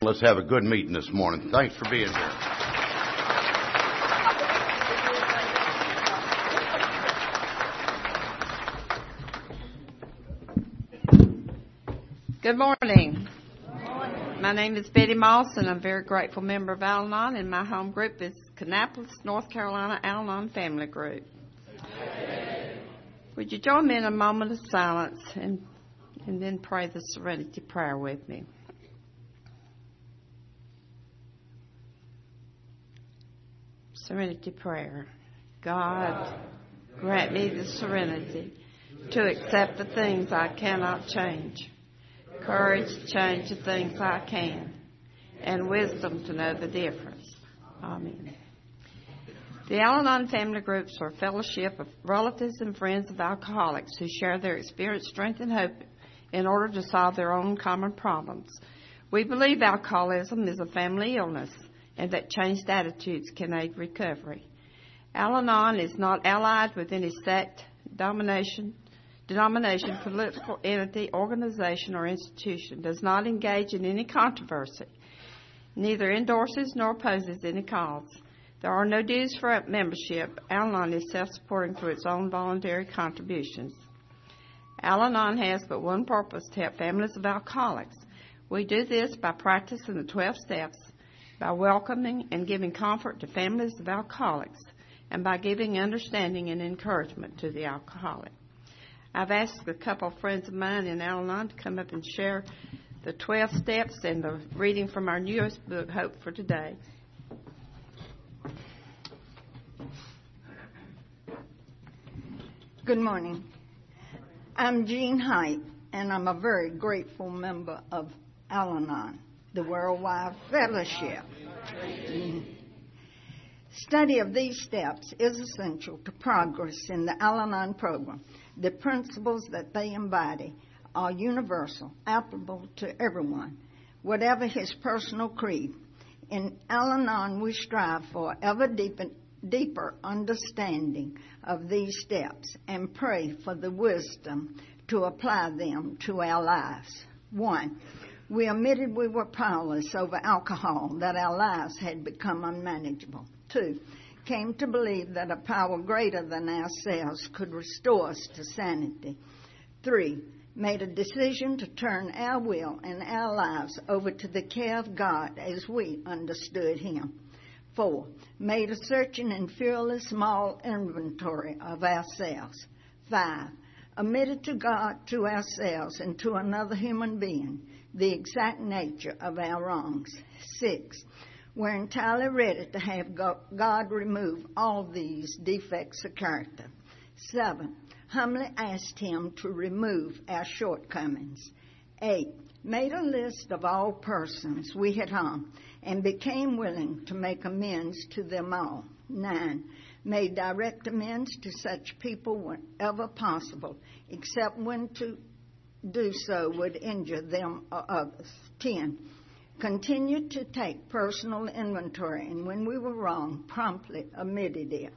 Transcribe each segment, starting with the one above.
Let's have a good meeting this morning. Thanks for being here. Good morning. My name is Betty Moss, and I'm a very grateful member of Al-Anon, and my home group is Kannapolis, North Carolina Al-Anon Family Group. Would you join me in a moment of silence and then pray the Serenity Prayer with me? Serenity Prayer. God, grant me the serenity to accept the things I cannot change, courage to change the things I can, and wisdom to know the difference. Amen. The Al-Anon family groups are a fellowship of relatives and friends of alcoholics who share their experience, strength, and hope in order to solve their own common problems. We believe alcoholism is a family illness and that changed attitudes can aid recovery. Al-Anon is not allied with any sect, denomination, political entity, organization, or institution, does not engage in any controversy, neither endorses nor opposes any cause. There are no dues for membership. Al-Anon is self-supporting through its own voluntary contributions. Al-Anon has but one purpose, to help families of alcoholics. We do this by practicing the 12 steps, by welcoming and giving comfort to families of alcoholics, and by giving understanding and encouragement to the alcoholic. I've asked a couple of friends of mine in Al-Anon to come up and share the 12 steps and the reading from our newest book, Hope for Today. Good morning. I'm Jean Height, and I'm a very grateful member of Al-Anon, the Worldwide Fellowship. Study of these steps is essential to progress in the Al-Anon program. The principles that they embody are universal, applicable to everyone, whatever his personal creed. In Al-Anon, we strive for ever deeper understanding of these steps and pray for the wisdom to apply them to our lives. 1. We admitted we were powerless over alcohol, that our lives had become unmanageable. 2. Came to believe that a power greater than ourselves could restore us to sanity. 3. Made a decision to turn our will and our lives over to the care of God as we understood Him. 4. Made a searching and fearless small inventory of ourselves. 5. Admitted to God, to ourselves, and to another human being the exact nature of our wrongs. 6. We're entirely ready to have God remove all these defects of character. 7. Humbly asked Him to remove our shortcomings. 8. Made a list of all persons we had harmed and became willing to make amends to them all. 9. Made direct amends to such people whenever possible, except when to do so would injure them or others. 10. Continued to take personal inventory, and when we were wrong, promptly admitted it.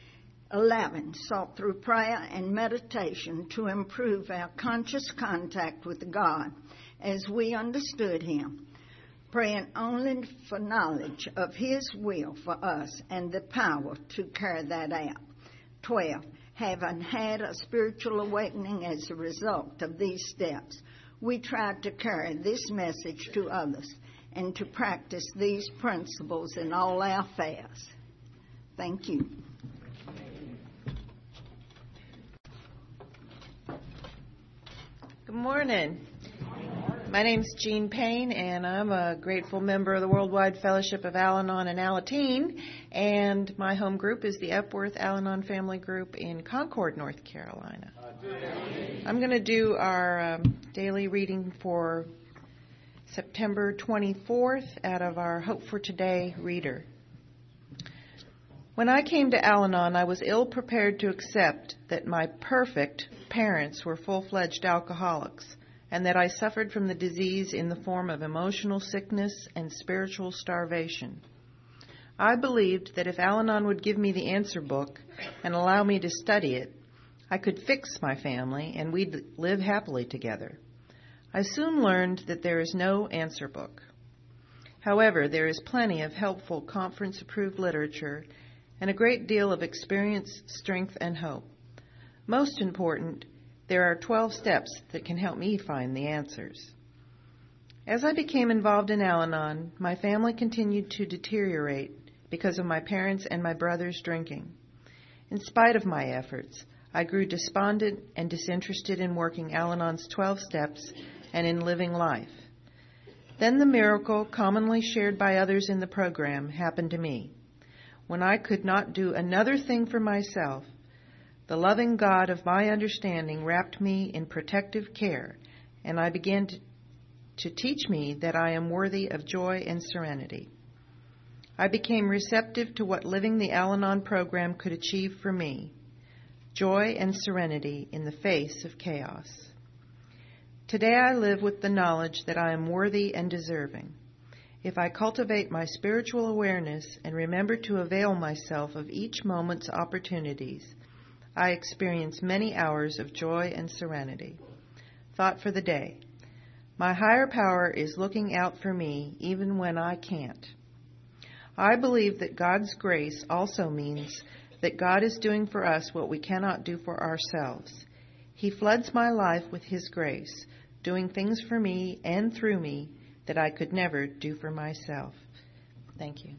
11. Sought through prayer and meditation to improve our conscious contact with God as we understood Him, praying only for knowledge of His will for us and the power to carry that out. 12. Having had a spiritual awakening as a result of these steps, we tried to carry this message to others and to practice these principles in all our affairs. Thank you. Good morning. My name's Jean Payne, and I'm a grateful member of the Worldwide Fellowship of Al-Anon and Alateen, and my home group is the Epworth Al-Anon Family Group in Concord, North Carolina. I'm going to do our daily reading for September 24th out of our Hope for Today reader. When I came to Al-Anon, I was ill-prepared to accept that my perfect parents were full-fledged alcoholics, and that I suffered from the disease in the form of emotional sickness and spiritual starvation. I believed that if Al-Anon would give me the answer book and allow me to study it, I could fix my family and we'd live happily together. I soon learned that there is no answer book. However, there is plenty of helpful conference-approved literature and a great deal of experience, strength, and hope. Most important, there are 12 steps that can help me find the answers. As I became involved in Al-Anon, my family continued to deteriorate because of my parents' and my brother's drinking. In spite of my efforts, I grew despondent and disinterested in working Al-Anon's 12 steps and in living life. Then the miracle, commonly shared by others in the program, happened to me. When I could not do another thing for myself, the loving God of my understanding wrapped me in protective care, and I began to teach me that I am worthy of joy and serenity. I became receptive to what living the Al-Anon program could achieve for me, joy and serenity in the face of chaos. Today I live with the knowledge that I am worthy and deserving. If I cultivate my spiritual awareness and remember to avail myself of each moment's opportunities, I experience many hours of joy and serenity. Thought for the day. My higher power is looking out for me even when I can't. I believe that God's grace also means that God is doing for us what we cannot do for ourselves. He floods my life with His grace, doing things for me and through me that I could never do for myself. Thank you.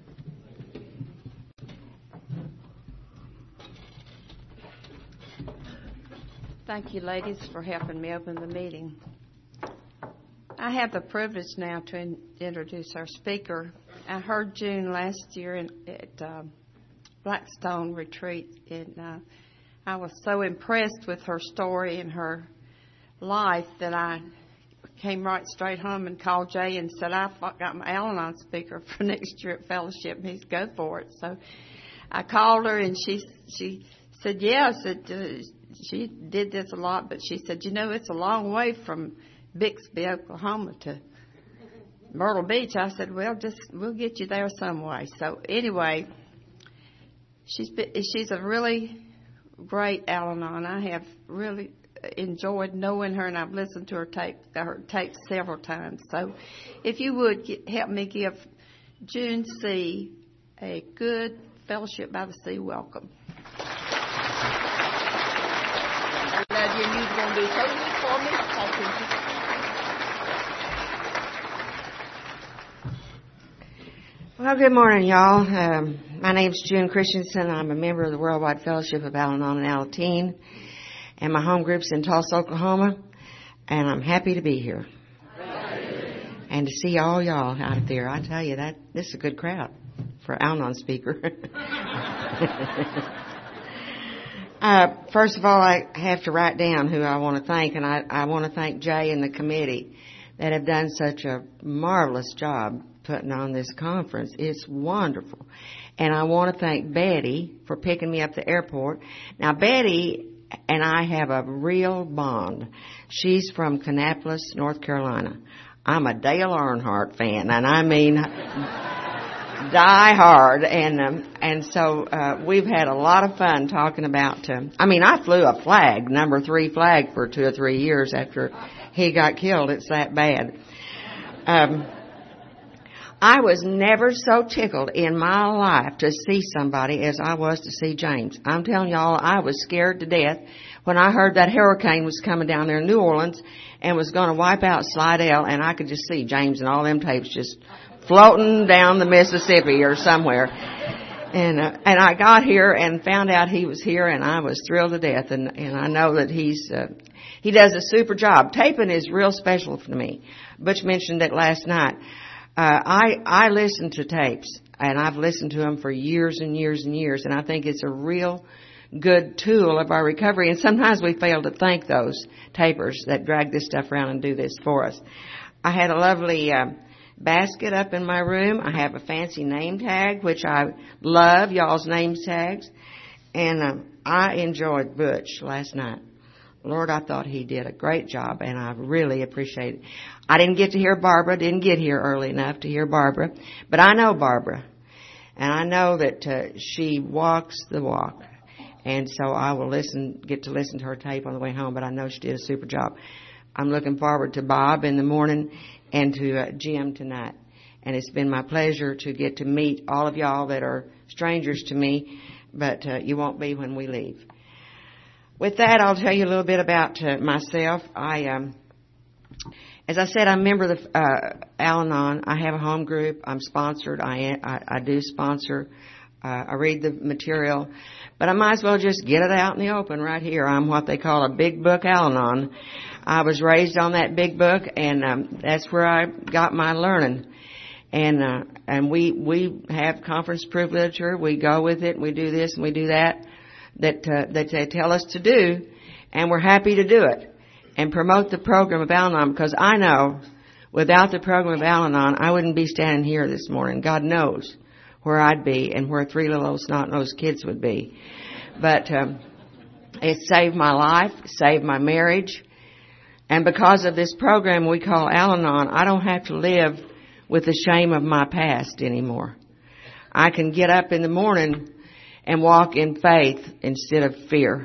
Thank you, ladies, for helping me open the meeting. I have the privilege now to introduce our speaker. I heard June last year at Blackstone Retreat, and I was so impressed with her story and her life that I came right straight home and called Jay and said, I've got my Al-Anon speaker for next year at Fellowship, and he's go for it. So I called her, and she said, yes, she did this a lot, but she said, it's a long way from Bixby, Oklahoma to Myrtle Beach. I said, we'll get you there some way. So anyway, she's a really great Al-Anon. I have really enjoyed knowing her, and I've listened to her tapes several times. So if you would help me give June C. a good Fellowship by the Sea welcome. I love you, and you're going to do so good for me. Thank you. Well, good morning, y'all. My name's June Christensen. I'm a member of the Worldwide Fellowship of Al-Anon and Alateen, and my home group's in Tulsa, Oklahoma, and I'm happy to be here. And to see all y'all out there. I tell you, this is a good crowd for an Al-Anon speaker. First of all, I have to write down who I want to thank, and I want to thank Jay and the committee that have done such a marvelous job putting on this conference. It's wonderful. And I want to thank Betty for picking me up at the airport. Now, Betty and I have a real bond. She's from Kannapolis, North Carolina. I'm a Dale Earnhardt fan, and I mean die hard. And so we've had a lot of fun talking about. I flew a flag, number 3 flag, for 2 or 3 years after he got killed. It's that bad. I was never so tickled in my life to see somebody as I was to see James. I'm telling y'all, I was scared to death when I heard that hurricane was coming down there in New Orleans and was going to wipe out Slidell, and I could just see James and all them tapes just floating down the Mississippi or somewhere. And I got here and found out he was here, and I was thrilled to death. And I know that he does a super job. Taping is real special for me. Butch mentioned it last night. I listen to tapes, and I've listened to them for years and years and years, and I think it's a real good tool of our recovery. And sometimes we fail to thank those tapers that drag this stuff around and do this for us. I had a lovely basket up in my room. I have a fancy name tag, which I love, y'all's name tags. And I enjoyed Butch last night. Lord, I thought he did a great job, and I really appreciate it. I didn't get to hear Barbara, didn't get here early enough to hear Barbara, but I know Barbara, and I know that she walks the walk, and so I will get to listen to her tape on the way home, but I know she did a super job. I'm looking forward to Bob in the morning and to Jim tonight. And it's been my pleasure to get to meet all of y'all that are strangers to me, but you won't be when we leave. With that, I'll tell you a little bit about myself. As I said, I'm a member of the Al-Anon. I have a home group. I'm sponsored. I do sponsor. I read the material. But I might as well just get it out in the open right here. I'm what they call a big book Al-Anon. I was raised on that big book, and that's where I got my learning. And we have conference-proof literature. We go with it. We do this and we do that they tell us to do, and we're happy to do it and promote the program of Al-Anon, because I know without the program of Al-Anon, I wouldn't be standing here this morning. God knows where I'd be and where three little old snot-nosed kids would be. But it saved my life, saved my marriage, and because of this program we call Al-Anon, I don't have to live with the shame of my past anymore. I can get up in the morning and walk in faith instead of fear.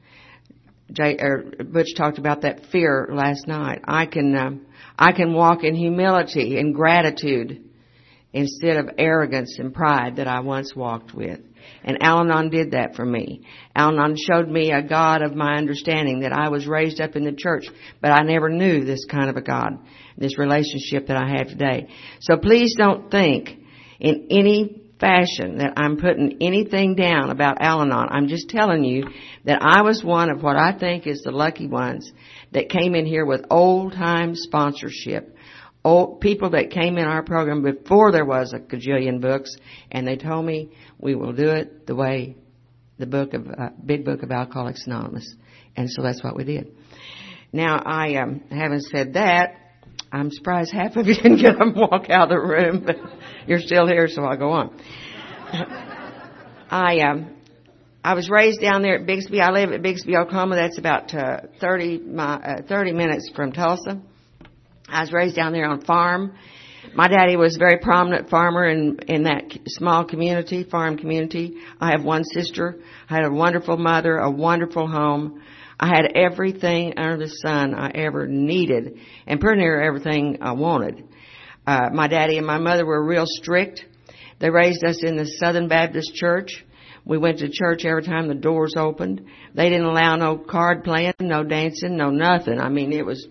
Butch talked about that fear last night. I can walk in humility and gratitude instead of arrogance and pride that I once walked with. And Al-Anon did that for me. Al-Anon showed me a God of my understanding, that I was raised up in the church, but I never knew this kind of a God, this relationship that I have today. So please don't think in any fashion that I'm putting anything down about Al-Anon. I'm just telling you that I was one of what I think is the lucky ones that came in here with old-time sponsorship. Old people that came in our program before there was a gajillion books, and they told me we will do it the way the big book of Alcoholics Anonymous. And so that's what we did. Now, having said that, I'm surprised half of you didn't get up and walk out of the room, but you're still here, so I'll go on. I was raised down there at Bixby. I live at Bixby, Oklahoma. That's about 30 minutes from Tulsa. I was raised down there on a farm. My daddy was a very prominent farmer in that small community, farm community. I have one sister. I had a wonderful mother, a wonderful home. I had everything under the sun I ever needed, and pretty near everything I wanted. My daddy and my mother were real strict. They raised us in the Southern Baptist Church. We went to church every time the doors opened. They didn't allow no card playing, no dancing, no nothing. I mean, it was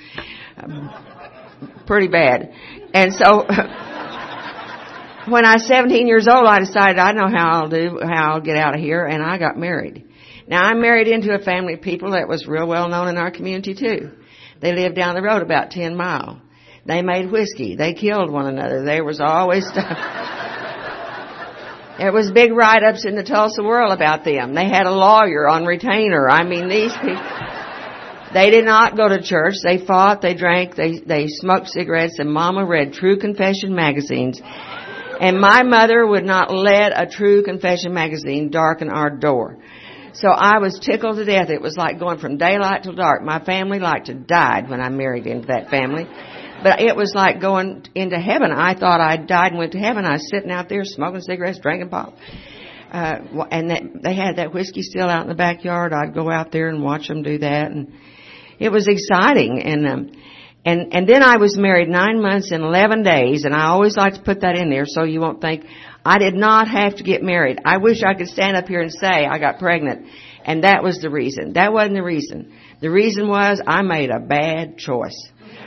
pretty bad. And so when I was 17 years old, I decided I know how I'll get out of here, and I got married. Now, I married into a family of people that was real well known in our community, too. They lived down the road about 10 miles. They made whiskey. They killed one another. There was always stuff. There was big write-ups in the Tulsa World about them. They had a lawyer on retainer. I mean, these people, they did not go to church. They fought, they drank, they smoked cigarettes, and Mama read True Confession magazines. And my mother would not let a True Confession magazine darken our door. So I was tickled to death. It was like going from daylight till dark. My family like to died when I married into that family. But it was like going into heaven. I thought I died and went to heaven. I was sitting out there smoking cigarettes, drinking pop. And they had that whiskey still out in the backyard. I'd go out there and watch them do that. And it was exciting. And then I was married 9 months and 11 days. And I always like to put that in there so you won't think I did not have to get married. I wish I could stand up here and say I got pregnant. And that was the reason. That wasn't the reason. The reason was I made a bad choice.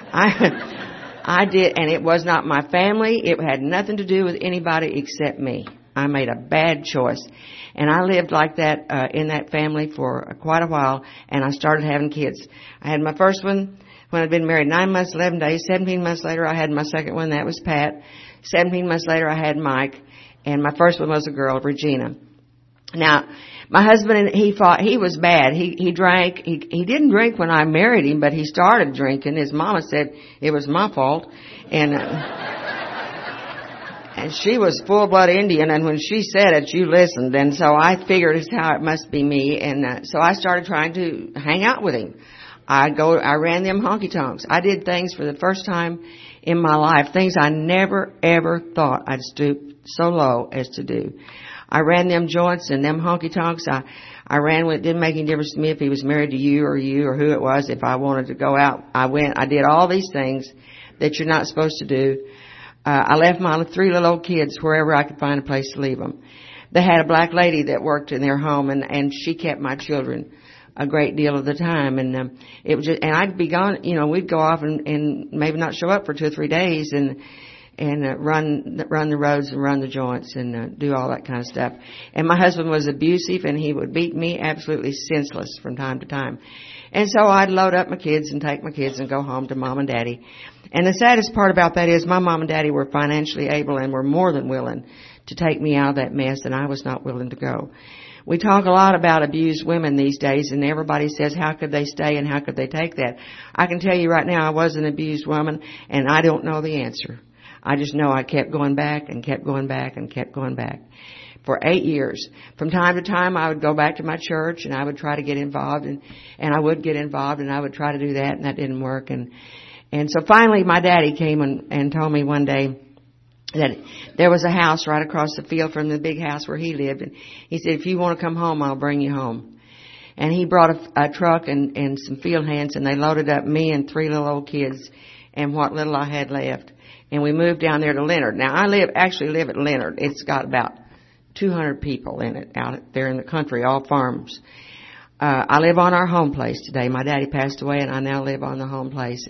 I did, and it was not my family. It had nothing to do with anybody except me. I made a bad choice. And I lived like that in that family for quite a while, and I started having kids. I had my first one when I'd been married 9 months, 11 days. 17 months later, I had my second one. That was Pat. 17 months later, I had Mike. And my first one was a girl, Regina. Now, my husband, he was bad. He drank. He didn't drink when I married him, but he started drinking. His mama said it was my fault. And she was full-blood Indian, and when she said it, you listened. And so I figured it's how it must be me. And so I started trying to hang out with him. I ran them honky-tonks. I did things for the first time in my life, things I never, ever thought I'd stoop so low as to do. I ran them joints and them honky-tonks. I ran with, it didn't make any difference to me if he was married to you or who it was. If I wanted to go out, I went. I did all these things that you're not supposed to do. I left my 3 little old kids wherever I could find a place to leave them. They had a black lady that worked in their home, and she kept my children a great deal of the time. And it was just, and I'd be gone, we'd go off and maybe not show up for 2 or 3 days and run the roads and run the joints and do all that kind of stuff. And my husband was abusive, and he would beat me absolutely senseless from time to time. And so I'd load up my kids and take my kids and go home to Mom and Daddy. And the saddest part about that is my Mom and Daddy were financially able and were more than willing to take me out of that mess, and I was not willing to go. We talk a lot about abused women these days, and everybody says, how could they stay and how could they take that? I can tell you right now, I was an abused woman, and I don't know the answer. I just know I kept going back and kept going back and kept going back for 8 years. From time to time, I would go back to my church, and I would try to get involved, and I would get involved, and I would try to do that, and that didn't work. And so finally, my daddy came and told me one day that there was a house right across the field from the big house where he lived. And he said, if you want to come home, I'll bring you home. And he brought a truck and some field hands, and they loaded up me and 3 little old kids and what little I had left. And we moved down there to Leonard. Now, I actually live at Leonard. It's got about 200 people in it out there in the country, all farms. I live on our home place today. My daddy passed away, and I now live on the home place.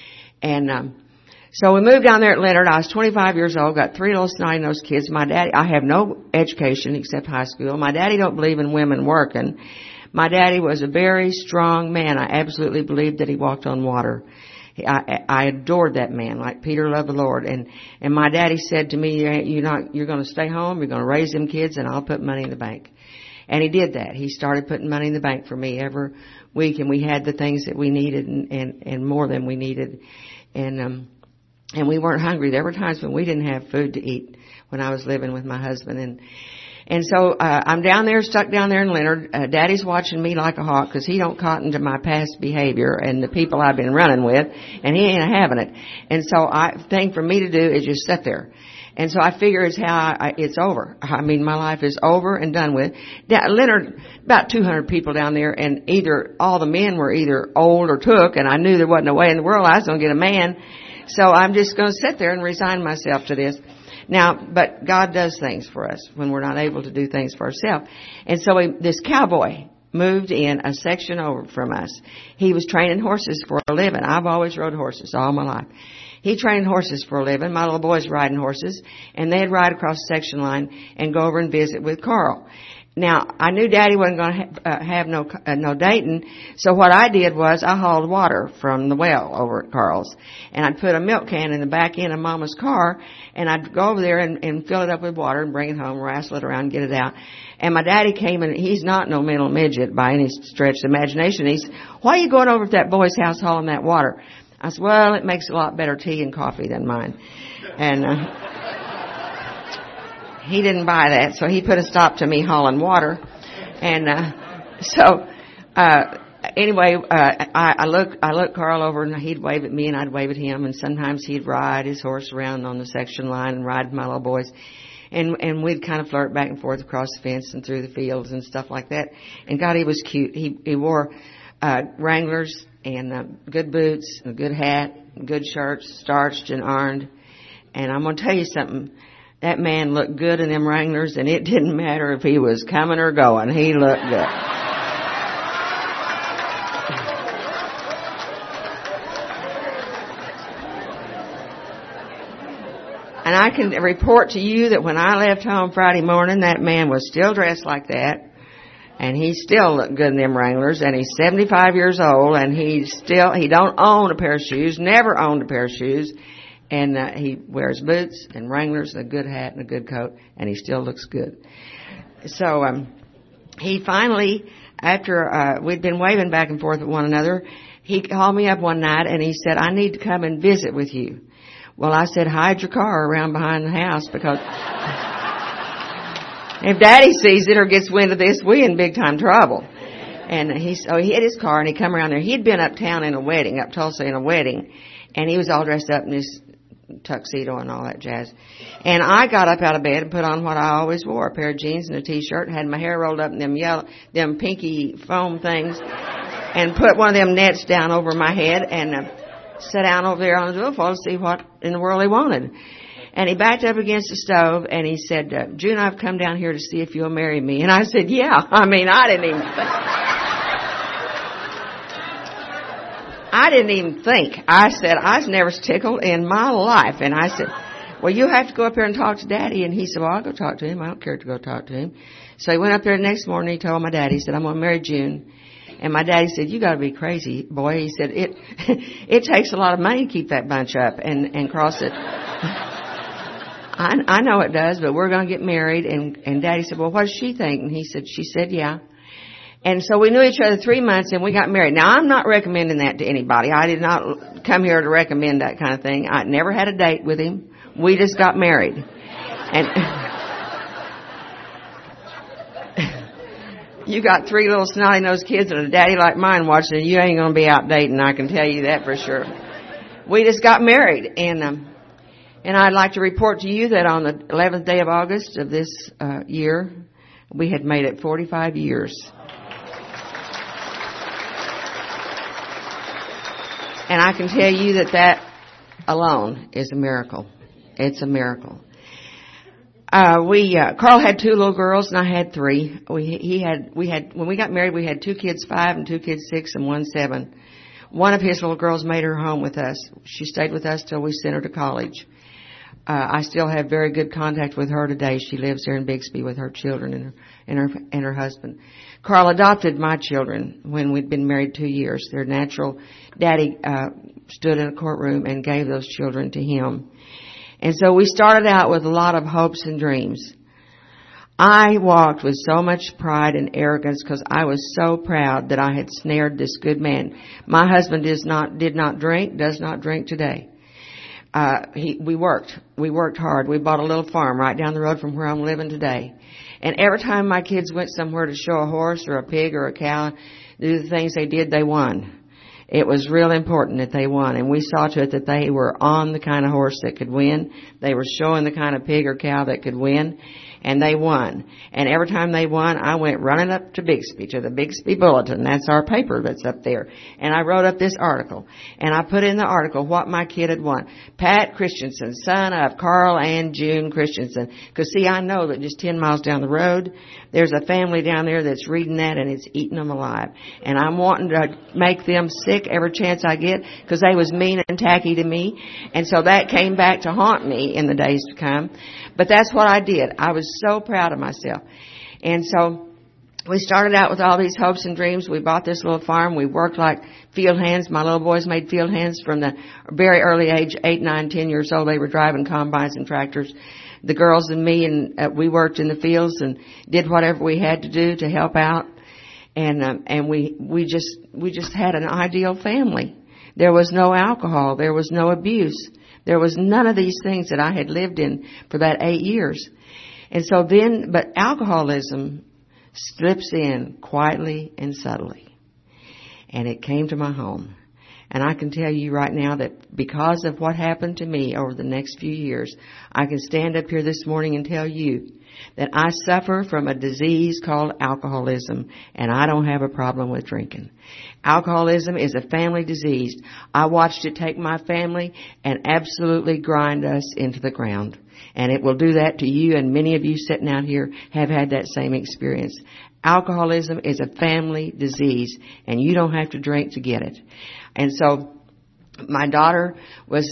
So we moved down there at Leonard. I was 25 years old, got 3 little snotty-nosed kids. My daddy, I have no education except high school. My daddy don't believe in women working. My daddy was a very strong man. I absolutely believed that he walked on water. I adored that man, like Peter loved the Lord. And my daddy said to me, you're going to stay home, you're going to raise them kids, and I'll put money in the bank. And he did that. He started putting money in the bank for me every week, and we had the things that we needed and more than we needed. And we weren't hungry. There were times when we didn't have food to eat when I was living with my husband. And so I'm down there, stuck down there in Leonard. Daddy's watching me like a hawk because he don't cotton to my past behavior and the people I've been running with, and he ain't having it. And so the thing for me to do is just sit there. And so I figure it's over. I mean, my life is over and done with. Leonard, about 200 people down there, and either all the men were either old or took, and I knew there wasn't a way in the world I was going to get a man. So I'm just going to sit there and resign myself to this. Now, but God does things for us when we're not able to do things for ourselves. And so this cowboy moved in a section over from us. He was training horses for a living. I've always rode horses all my life. He trained horses for a living. My little boys riding horses, and they'd ride across the section line and go over and visit with Carl. Now, I knew Daddy wasn't going to have no dating, so what I did was I hauled water from the well over at Carl's, and I'd put a milk can in the back end of Mama's car, and I'd go over there and fill it up with water and bring it home, wrestle it around, get it out. And my daddy came, and he's not no mental midget by any stretch of the imagination. He's, why are you going over to that boy's house hauling that water? I said, well, it makes a lot better tea and coffee than mine. And he didn't buy that, so he put a stop to me hauling water. And anyway, I looked Carl over, and he'd wave at me, and I'd wave at him. And sometimes he'd ride his horse around on the section line and ride my little boys. And we'd kind of flirt back and forth across the fence and through the fields and stuff like that. And God, he was cute. He wore Wranglers and good boots, a good hat, good shirts, starched and ironed. And I'm going to tell you something. That man looked good in them Wranglers, and it didn't matter if he was coming or going. He looked good. And I can report to you that when I left home Friday morning, that man was still dressed like that. And he still looked good in them Wranglers, and he's 75 years old, and he don't own a pair of shoes, never owned a pair of shoes. And he wears boots and Wranglers and a good hat and a good coat, and he still looks good. So he finally, after we'd been waving back and forth with one another, he called me up one night, and he said, I need to come and visit with you. Well, I said, hide your car around behind the house, because if Daddy sees it or gets wind of this, we in big time trouble. And he had his car, and he come around there. He'd been uptown in a wedding, up Tulsa in a wedding, and he was all dressed up in his tuxedo and all that jazz. And I got up out of bed and put on what I always wore, a pair of jeans and a T-shirt, had my hair rolled up in them pinky foam things, and put one of them nets down over my head, and sat down over there on the roof to see what in the world he wanted. And he backed up against the stove and he said, June, I've come down here to see if you'll marry me. And I said, yeah. I didn't even think. I said, I was never tickled in my life. And I said, well, you have to go up here and talk to Daddy. And he said, well, I'll go talk to him. I don't care to go talk to him. So he went up there the next morning. He told my daddy, he said, I'm going to marry June. And my daddy said, you got to be crazy, boy. He said, it takes a lot of money to keep that bunch up and cross it. I know it does, but we're going to get married. And Daddy said, well, what does she think? And she said, yeah. And so we knew each other 3 months and we got married. Now, I'm not recommending that to anybody. I did not come here to recommend that kind of thing. I never had a date with him. We just got married. And you got 3 little snotty-nosed kids and a daddy like mine watching, and you ain't going to be out dating, I can tell you that for sure. We just got married. And I'd like to report to you that on the 11th day of August of this year, we had made it 45 years. And I can tell you that alone is a miracle. It's a miracle. Carl had 2 little girls and I had 3. When we got married, we had 2 kids 5 and 2 kids 6 and 1 7. One of his little girls made her home with us. She stayed with us till we sent her to college. I still have very good contact with her today. She lives here in Bixby with her children and her husband. Carl adopted my children when we'd been married 2 years. Their natural daddy stood in a courtroom and gave those children to him. And so we started out with a lot of hopes and dreams. I walked with so much pride and arrogance because I was so proud that I had snared this good man. My husband did not drink, does not drink today. We worked hard. We bought a little farm right down the road from where I'm living today. And every time my kids went somewhere to show a horse or a pig or a cow, do the things they did, they won. It was real important that they won, and we saw to it that they were on the kind of horse that could win. They were showing the kind of pig or cow that could win, and they won. And every time they won, I went running up to Bixby, to the Bixby Bulletin. That's our paper that's up there. And I wrote up this article, and I put in the article what my kid had won. Pat Christensen, son of Carl and June Christensen. Because, see, I know that just 10 miles down the road, there's a family down there that's reading that, and it's eating them alive. And I'm wanting to make them sick every chance I get because they was mean and tacky to me. And so that came back to haunt me in the days to come. But that's what I did. I was so proud of myself. And so we started out with all these hopes and dreams. We bought this little farm. We worked like field hands. My little boys made field hands from the very early age, 8, 9, 10 years old. They were driving combines and tractors. The girls and me, and we worked in the fields and did whatever we had to do to help out. And we just had an ideal family. There was no alcohol. There was no abuse. There was none of these things that I had lived in for that 8 years. And so then, but alcoholism slips in quietly and subtly. And it came to my home. And I can tell you right now that because of what happened to me over the next few years, I can stand up here this morning and tell you that I suffer from a disease called alcoholism, and I don't have a problem with drinking. Alcoholism is a family disease. I watched it take my family and absolutely grind us into the ground. And it will do that to you, and many of you sitting out here have had that same experience. Alcoholism is a family disease, and you don't have to drink to get it. And so my daughter was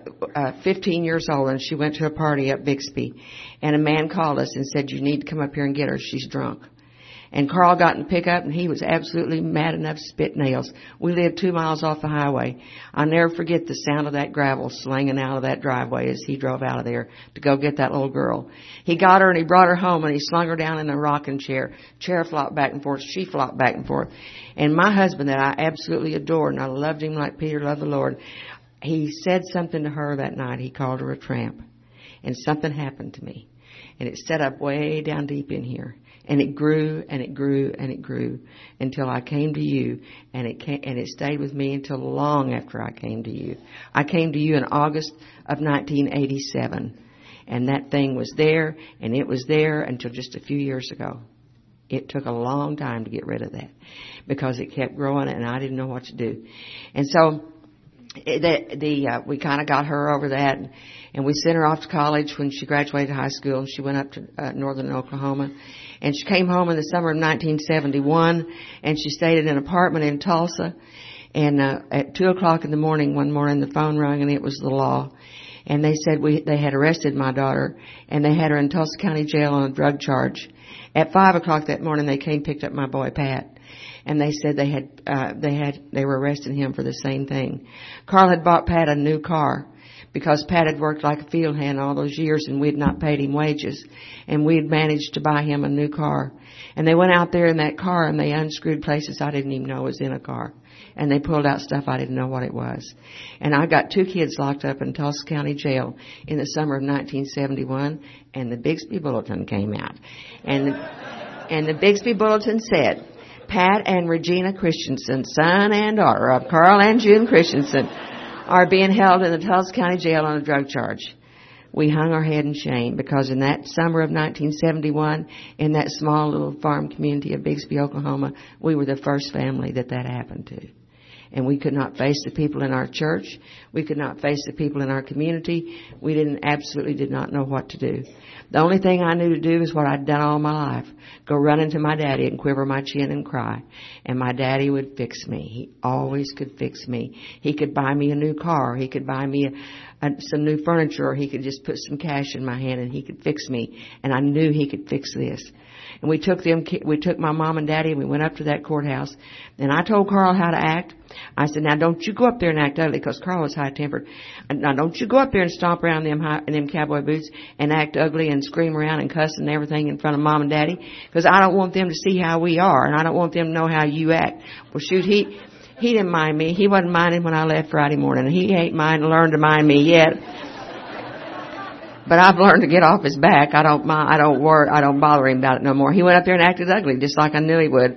15 years old, and she went to a party up Bixby. And a man called us and said, you need to come up here and get her. She's drunk. And Carl got in the pickup, and he was absolutely mad enough to spit nails. We lived 2 miles off the highway. I'll never forget the sound of that gravel slinging out of that driveway as he drove out of there to go get that little girl. He got her, and he brought her home, and he slung her down in a rocking chair. Chair flopped back and forth. She flopped back and forth. And my husband, that I absolutely adored, and I loved him like Peter loved the Lord, he said something to her that night. He called her a tramp. And something happened to me. And it set up way down deep in here. And it grew and it grew and it grew until I came to you, and it stayed with me until long after I came to you. I came to you in August of 1987, and that thing was there, and it was there until just a few years ago. It took a long time to get rid of that because it kept growing, and I didn't know what to do. And so we kind of got her over that, and we sent her off to college when she graduated high school, and she went up to northern Oklahoma. And she came home in the summer of 1971, and she stayed in an apartment in Tulsa. And at 2 o'clock in the morning, one morning, the phone rang, and it was the law. And they said they had arrested my daughter, and they had her in Tulsa County Jail on a drug charge. At 5 o'clock that morning, they came and picked up my boy Pat, and they said they were arresting him for the same thing. Carl had bought Pat a new car because Pat had worked like a field hand all those years, and we had not paid him wages, and we had managed to buy him a new car. And they went out there in that car, and they unscrewed places I didn't even know was in a car. And they pulled out stuff I didn't know what it was. And I got 2 kids locked up in Tulsa County Jail in the summer of 1971, and the Bixby Bulletin came out. And the Bixby Bulletin said, Pat and Regina Christensen, son and daughter of Carl and June Christensen, are being held in the Tulsa County Jail on a drug charge. We hung our head in shame because in that summer of 1971, in that small little farm community of Bixby, Oklahoma, we were the first family that happened to. And we could not face the people in our church. We could not face the people in our community. We absolutely did not know what to do. The only thing I knew to do is what I'd done all my life. Go running to my daddy and quiver my chin and cry. And my daddy would fix me. He always could fix me. He could buy me a new car. He could buy me some new furniture. Or he could just put some cash in my hand and he could fix me. And I knew he could fix this. And we took my mom and daddy and we went up to that courthouse. And I told Carl how to act. I said, now don't you go up there and act ugly, because Carl was high-tempered. Now don't you go up there and stomp around in them cowboy boots and act ugly and scream around and cuss and everything in front of mom and daddy, because I don't want them to see how we are, and I don't want them to know how you act. Well, shoot, he didn't mind me. He wasn't minding when I left Friday morning. He ain't learned to mind me yet. But I've learned to get off his back. I don't bother him about it no more. He went up there and acted ugly, just like I knew he would.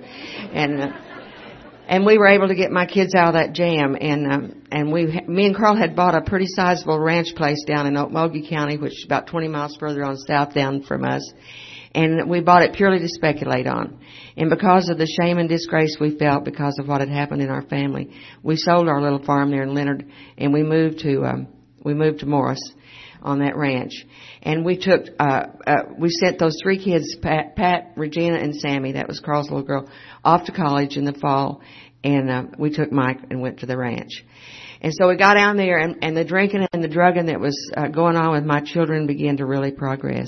And we were able to get my kids out of that jam. And me and Carl had bought a pretty sizable ranch place down in Okmulgee County, which is about 20 miles further on south down from us. And we bought it purely to speculate on. And because of the shame and disgrace we felt because of what had happened in our family, we sold our little farm there in Leonard, and we moved to Morris on that ranch. And we sent those 3 kids, Pat, Regina, and Sammy, that was Carl's little girl, off to college in the fall. And we took Mike and went to the ranch. And so we got down there, and the drinking and the drugging that was going on with my children began to really progress.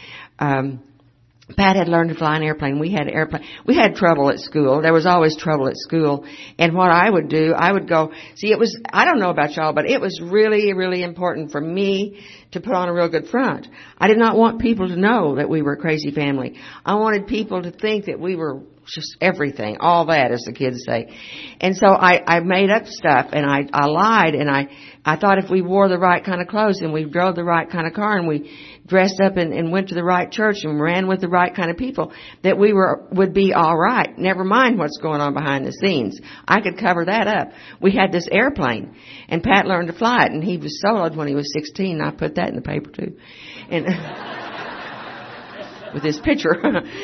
Pat had learned to fly an airplane. We had trouble at school. There was always trouble at school. And what I would do, I would go, I don't know about y'all, but it was really, really important for me to put on a real good front. I did not want people to know that we were a crazy family. I wanted people to think that we were just everything, all that, as the kids say. And so I made up stuff, and I lied, and I thought if we wore the right kind of clothes and we drove the right kind of car and we dressed up and went to the right church and ran with the right kind of people, that we would be all right. Never mind what's going on behind the scenes. I could cover that up. We had this airplane, and Pat learned to fly it, and he was soloed when he was 16. I put that in the paper too, and with his picture.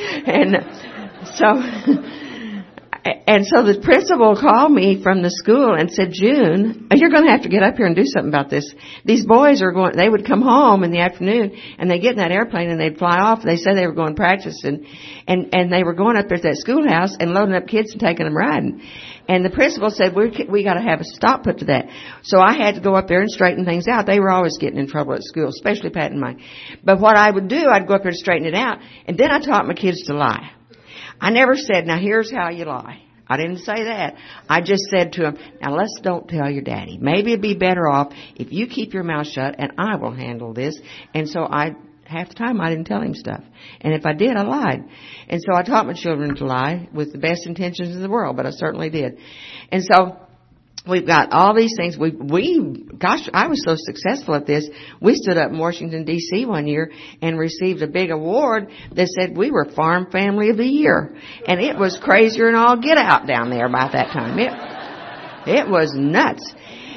And so the principal called me from the school and said, June, you're going to have to get up here and do something about this. These boys they would come home in the afternoon and they'd get in that airplane and they'd fly off. They said they were going to practice and they were going up there to that schoolhouse and loading up kids and taking them riding. And the principal said, we got to have a stop put to that. So I had to go up there and straighten things out. They were always getting in trouble at school, especially Pat and Mike. But what I would do, I'd go up there and straighten it out. And then I taught my kids to lie. I never said, now here's how you lie. I didn't say that. I just said to them, now don't tell your daddy. Maybe it'd be better off if you keep your mouth shut and I will handle this. And so half the time I didn't tell him stuff. And if I did, I lied. And so I taught my children to lie with the best intentions in the world, but I certainly did. And so we've got all these things. I was so successful at this. We stood up in Washington, D.C. one year and received a big award that said we were Farm Family of the Year. And it was crazier than all get out down there about that time. It was nuts.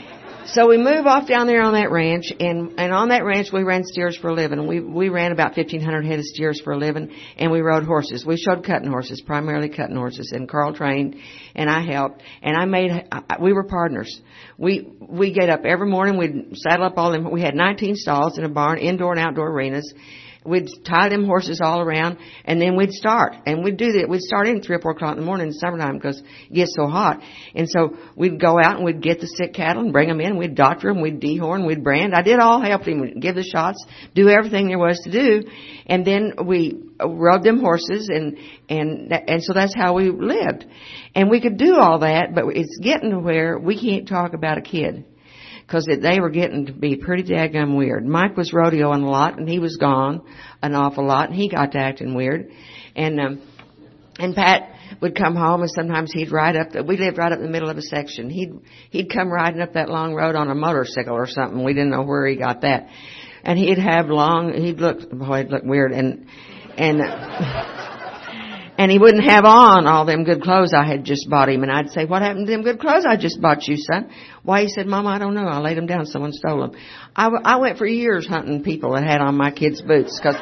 So we move off down there on that ranch, and on that ranch we ran steers for a living. We ran about 1,500 head of steers for a living, and we rode horses. We showed cutting horses, primarily cutting horses, and Carl trained, and I helped, and we were partners. We get up every morning, we'd saddle up all them, we had 19 stalls in a barn, indoor and outdoor arenas. We'd tie them horses all around, and then we'd start. And we'd do that. We'd start in 3 or 4 o'clock in the morning in the summertime because it gets so hot. And so we'd go out and we'd get the sick cattle and bring them in. We'd doctor them. We'd dehorn. We'd brand. I did all help him. We'd give the shots, do everything there was to do. And then we rode them horses, and so that's how we lived. And we could do all that, but it's getting to where we can't talk about a kid. Because they were getting to be pretty daggum weird. Mike was rodeoing a lot, and he was gone an awful lot, and he got to acting weird. And Pat would come home, and sometimes he'd ride up. We lived right up in the middle of a section. He'd come riding up that long road on a motorcycle or something. We didn't know where he got that. And he'd look weird, and he wouldn't have on all them good clothes I had just bought him. And I'd say, what happened to them good clothes I just bought you, son? Why? He said, Mama, I don't know. I laid them down. Someone stole them. I went for years hunting people that had on my kids' boots because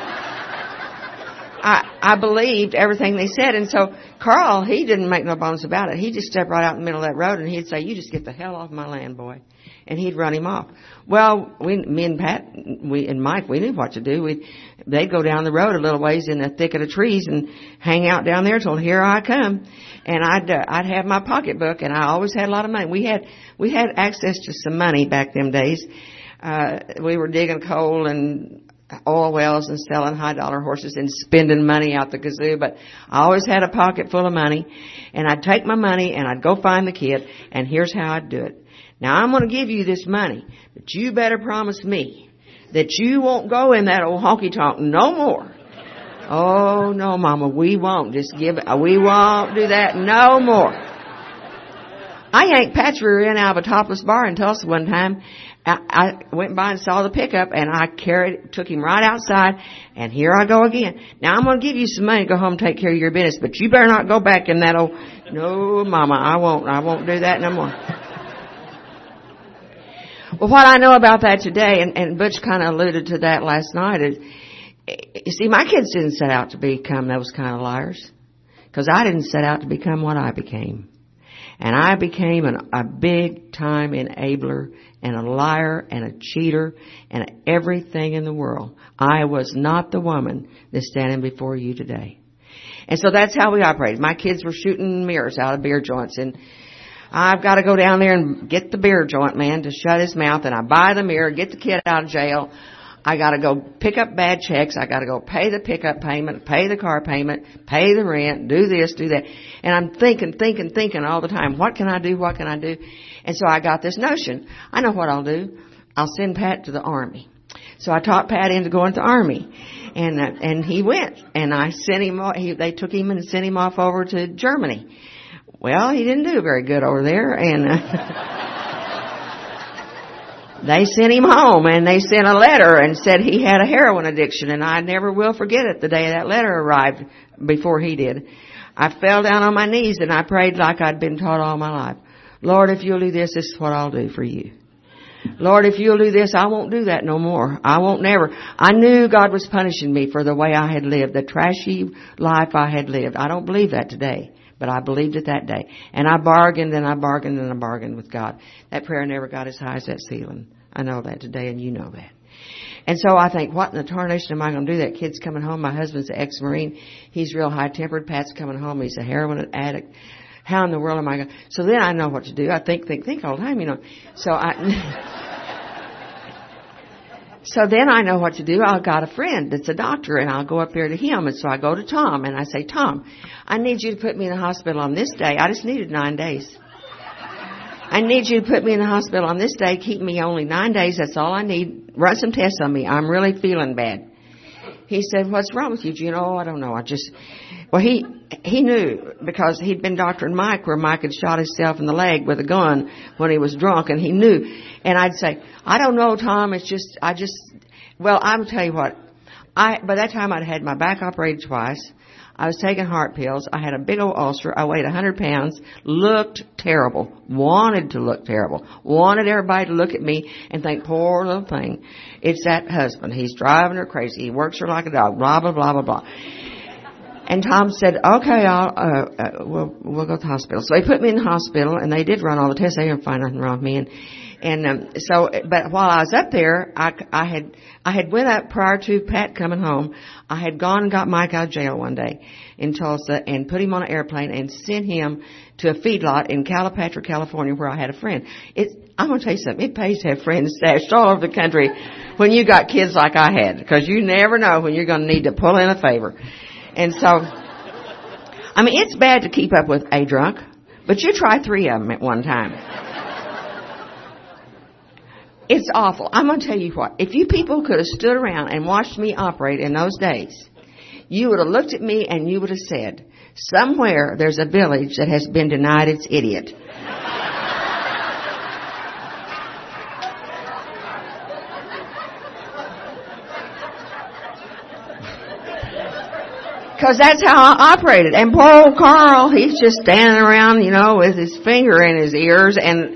I believed everything they said. And so Carl, he didn't make no bones about it. He just stepped right out in the middle of that road and he'd say, you just get the hell off my land, boy. And he'd run him off. Well, me and Pat, and Mike, we knew what to do. They'd go down the road a little ways in a thicket of trees and hang out down there till here I come. And I'd have my pocketbook, and I always had a lot of money. We had access to some money back them days. We were digging coal and oil wells and selling high dollar horses and spending money out the kazoo, but I always had a pocket full of money, and I'd take my money and I'd go find the kid, and here's how I'd do it. Now, I'm going to give you this money, but you better promise me that you won't go in that old honky-tonk no more. Oh, no, Mama, we won't. We won't do that no more. I yanked Pat's rear end out of a topless bar in Tulsa one time. I went by and saw the pickup, and I took him right outside, and here I go again. Now, I'm going to give you some money to go home and take care of your business, but you better not go back in that old, no, Mama, I won't do that no more. Well, what I know about that today, and Butch kind of alluded to that last night, is, you see, my kids didn't set out to become those kind of liars, because I didn't set out to become what I became. And I became a big-time enabler and a liar and a cheater and everything in the world. I was not the woman that's standing before you today. And so that's how we operated. My kids were shooting mirrors out of beer joints, and I've got to go down there and get the beer joint man to shut his mouth, and I buy the mirror, get the kid out of jail. I got to go pick up bad checks. I got to go pay the pickup payment, pay the car payment, pay the rent, do this, do that. And I'm thinking all the time, what can I do? What can I do? And so I got this notion. I know what I'll do. I'll send Pat to the Army. So I talked Pat into going to the Army. And he went. And I sent him, they took him and sent him off over to Germany. Well, he didn't do very good over there. And, they sent him home, and they sent a letter and said he had a heroin addiction, and I never will forget it the day that letter arrived before he did. I fell down on my knees, and I prayed like I'd been taught all my life. Lord, if you'll do this is what I'll do for you. Lord, if you'll do this, I won't do that no more. I won't never. I knew God was punishing me for the way I had lived, the trashy life I had lived. I don't believe that today, but I believed it that day. And I bargained and I bargained and I bargained with God. That prayer never got as high as that ceiling. I know that today, and you know that. And so I think, what in the tarnation am I going to do? That kid's coming home. My husband's an ex-Marine. He's real high-tempered. Pat's coming home. He's a heroin addict. How in the world am I going to? So then I know what to do. I think all the time, you know. So then I know what to do. I've got a friend that's a doctor, and I'll go up there to him. And so I go to Tom, and I say, Tom, I need you to put me in the hospital on this day. I just needed 9 days. I need you to put me in the hospital on this day. Keep me only 9 days. That's all I need. Run some tests on me. I'm really feeling bad. He said, what's wrong with you, Gina? Oh, I don't know. Well, he knew because he'd been doctoring Mike where Mike had shot himself in the leg with a gun when he was drunk, and he knew. And I'd say, I don't know, Tom. Well, I'll tell you what. By that time I'd had my back operated twice. I was taking heart pills. I had a big old ulcer. I weighed 100 pounds. Looked terrible. Wanted to look terrible. Wanted everybody to look at me and think, poor little thing. It's that husband. He's driving her crazy. He works her like a dog. Blah, blah, blah, blah, blah. And Tom said, okay, we'll go to the hospital. So they put me in the hospital, and they did run all the tests. They didn't find nothing wrong with me. But while I was up there, I had went up prior to Pat coming home. I had gone and got Mike out of jail one day in Tulsa and put him on an airplane and sent him to a feedlot in Calipatria, California, where I had a friend. I'm going to tell you something. It pays to have friends stashed all over the country when you got kids like I had, because you never know when you're going to need to pull in a favor. And so, I mean, it's bad to keep up with a drunk, but you try 3 of them at one time. It's awful. I'm going to tell you what. If you people could have stood around and watched me operate in those days, you would have looked at me and you would have said, somewhere there's a village that has been denied its idiot. Because that's how I operated. And poor old Carl, he's just standing around, with his finger in his ears and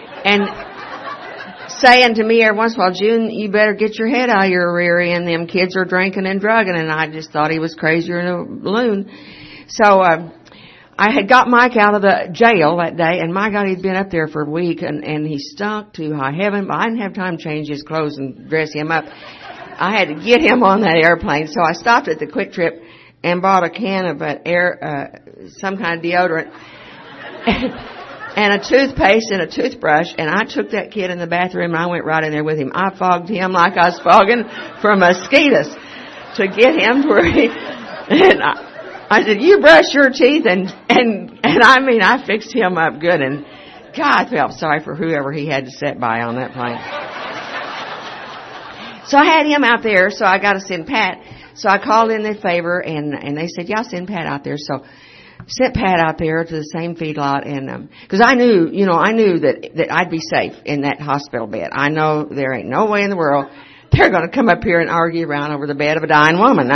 saying to me every once in a while, June, you better get your head out of your rear end. Them kids are drinking and drugging. And I just thought he was crazier than a balloon. So, I had got Mike out of the jail that day, and my God, he'd been up there for a week, and he stunk to high heaven, but I didn't have time to change his clothes and dress him up. I had to get him on that airplane, so I stopped at the Quick Trip and bought a can of some kind of deodorant and a toothpaste and a toothbrush, and I took that kid in the bathroom and I went right in there with him. I fogged him like I was fogging for mosquitoes to get him to where and I said, you brush your teeth, and I mean, I fixed him up good, and God, I felt sorry for whoever he had to sit by on that plane. So I had him out there, so I got to send Pat. So I called in their favor, and they said, yeah, I'll send Pat out there. So sent Pat out there to the same feedlot, and because I knew that I'd be safe in that hospital bed. I know there ain't no way in the world they're going to come up here and argue around over the bed of a dying woman,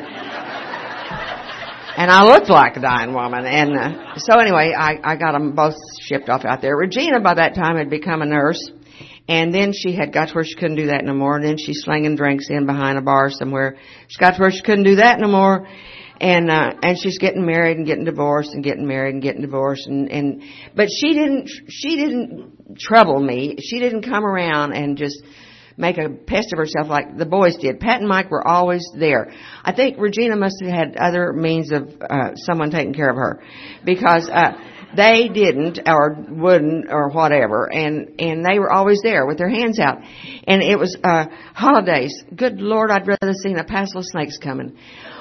and I looked like a dying woman. And so anyway, I got them both shipped off out there. Regina by that time had become a nurse. And then she had got to where she couldn't do that no more. And then she's slinging drinks in behind a bar somewhere. She got to where she couldn't do that no more. And she's getting married and getting divorced and getting married and getting divorced. But she didn't trouble me. She didn't come around and just make a pest of herself like the boys did. Pat and Mike were always there. I think Regina must have had other means of, someone taking care of her, because, they didn't or wouldn't or whatever, and they were always there with their hands out. And it was holidays. Good Lord, I'd rather seen a passel of snakes coming.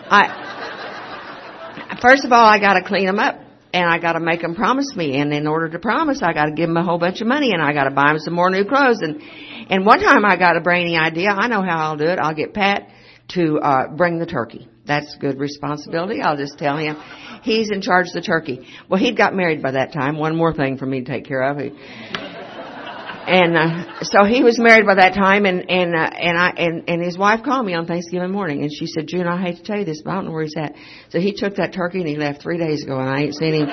First of all, I got to clean them up, and I got to make them promise me. And in order to promise, I got to give them a whole bunch of money, and I got to buy them some more new clothes. And one time I got a brainy idea. I know how I'll do it. I'll get Pat to bring the turkey. That's good responsibility. I'll just tell him he's in charge of the turkey. Well, he'd got married by that time. One more thing for me to take care of. So he was married by that time, and his wife called me on Thanksgiving morning, and she said, June, I hate to tell you this, but I don't know where he's at. So he took that turkey and he left 3 days ago, and I ain't seen him.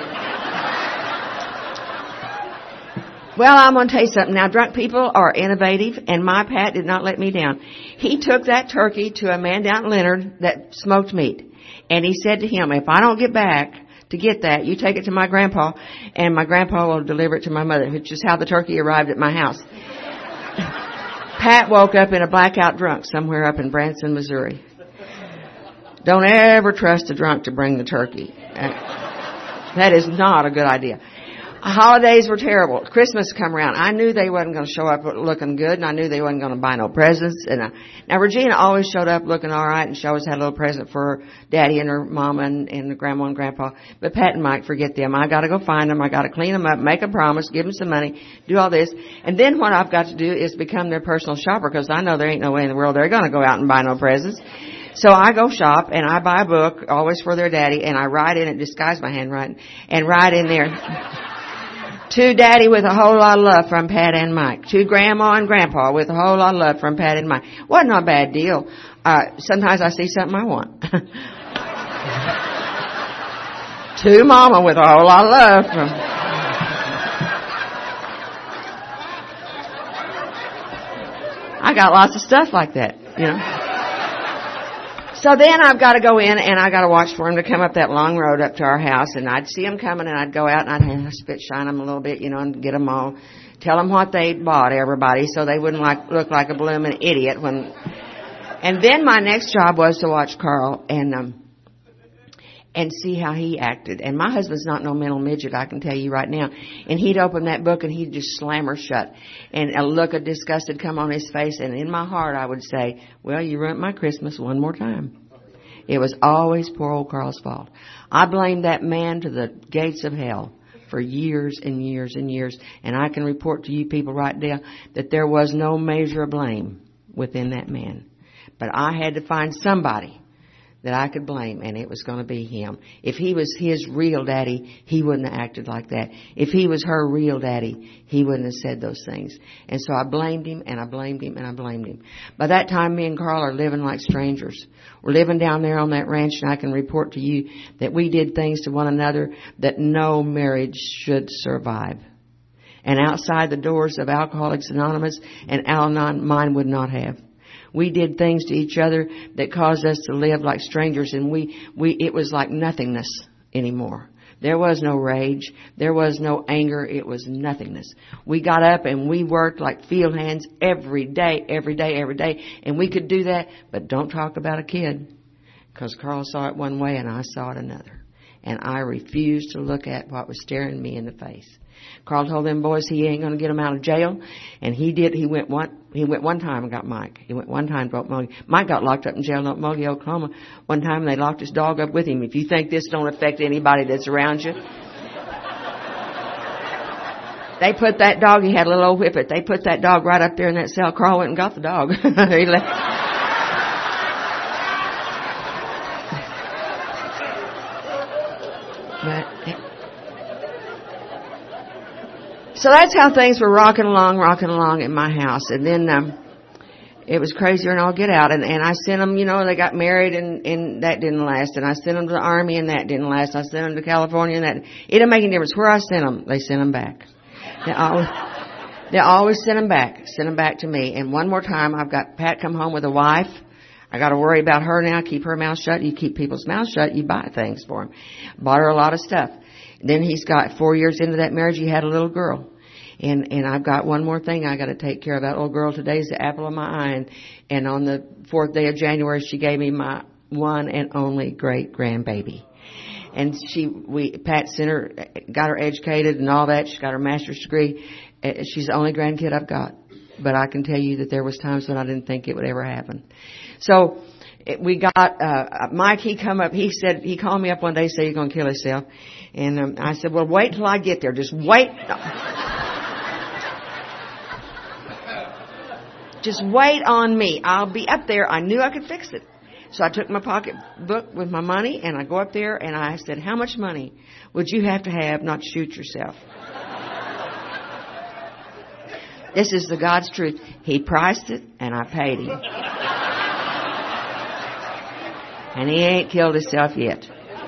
Well, I'm going to tell you something. Now, drunk people are innovative, and my Pat did not let me down. He took that turkey to a man down in Leonard that smoked meat. And he said to him, if I don't get back to get that, you take it to my grandpa, and my grandpa will deliver it to my mother, which is how the turkey arrived at my house. Pat woke up in a blackout drunk somewhere up in Branson, Missouri. Don't ever trust a drunk to bring the turkey. That is not a good idea. Holidays were terrible. Christmas come around. I knew they wasn't going to show up looking good, and I knew they wasn't going to buy no presents. Now Regina always showed up looking all right, and she always had a little present for her daddy and her mama and her grandma and grandpa. But Pat and Mike, forget them. I got to go find them. I got to clean them up, make a promise, give them some money, do all this. And then what I've got to do is become their personal shopper, because I know there ain't no way in the world they're going to go out and buy no presents. So I go shop, and I buy a book, always for their daddy, and I write in it, disguise my handwriting, and write in there, to Daddy with a whole lot of love from Pat and Mike. To Grandma and Grandpa with a whole lot of love from Pat and Mike. Wasn't a bad deal. Sometimes I see something I want. To Mama with a whole lot of love from... I got lots of stuff like that, you know. So then I've got to go in and I got to watch for him to come up that long road up to our house, and I'd see him coming and I'd go out and I'd spit shine them a little bit, you know, and get them all, tell them what they bought, everybody, so they wouldn't look like a blooming idiot when. And then my next job was to watch Carl and see how he acted. And my husband's not no mental midget, I can tell you right now. And he'd open that book and he'd just slam her shut. And a look of disgust would come on his face. And in my heart I would say, well, you ruined my Christmas one more time. It was always poor old Carl's fault. I blamed that man to the gates of hell for years and years and years. And I can report to you people right now that there was no measure of blame within that man. But I had to find somebody that I could blame, and it was going to be him. If he was his real daddy, he wouldn't have acted like that. If he was her real daddy, he wouldn't have said those things. And so I blamed him, and I blamed him, and I blamed him. By that time, me and Carl are living like strangers. We're living down there on that ranch, and I can report to you that we did things to one another that no marriage should survive. And outside the doors of Alcoholics Anonymous and Al-Anon, mine would not have. We did things to each other that caused us to live like strangers, and it was like nothingness anymore. There was no rage. There was no anger. It was nothingness. We got up and we worked like field hands every day, every day, every day. And we could do that, but don't talk about a kid. Because Carl saw it one way and I saw it another. And I refused to look at what was staring me in the face. Carl told them boys he ain't going to get them out of jail. And he did. He went one time and got Mike. He went one time to Okmulgee. Mike got locked up in jail in Okmulgee, Oklahoma. One time they locked his dog up with him. If you think this don't affect anybody that's around you. They put that dog, he had a little old whippet. They put that dog right up there in that cell. Carl went and got the dog. He left. So that's how things were rocking along in my house. And then it was crazier than all get out. And I sent them, you know, they got married and that didn't last. And I sent them to the Army and that didn't last. I sent them to California and that. It didn't make any difference. Where I sent them, they sent them back. They always send them back to me. And one more time, I've got Pat come home with a wife. I got to worry about her now. Keep her mouth shut. You keep people's mouths shut. You buy things for them. Bought her a lot of stuff. Then he's got 4 years into that marriage. He had a little girl. And I've got one more thing I got to take care of. That little girl today's the apple of my eye. And on the 4th day of January, she gave me my one and only great grandbaby. And Pat sent her, got her educated and all that. She got her master's degree. She's the only grandkid I've got. But I can tell you that there was times when I didn't think it would ever happen. So we got Mike. He called me up one day, said he's going to kill himself. And I said, well, wait till I get there. Just wait. Just wait on me. I'll be up there. I knew I could fix it. So I took my pocketbook with my money and I go up there and I said, how much money would you have to have not to shoot yourself? This is the God's truth. He priced it and I paid him. And he ain't killed himself yet.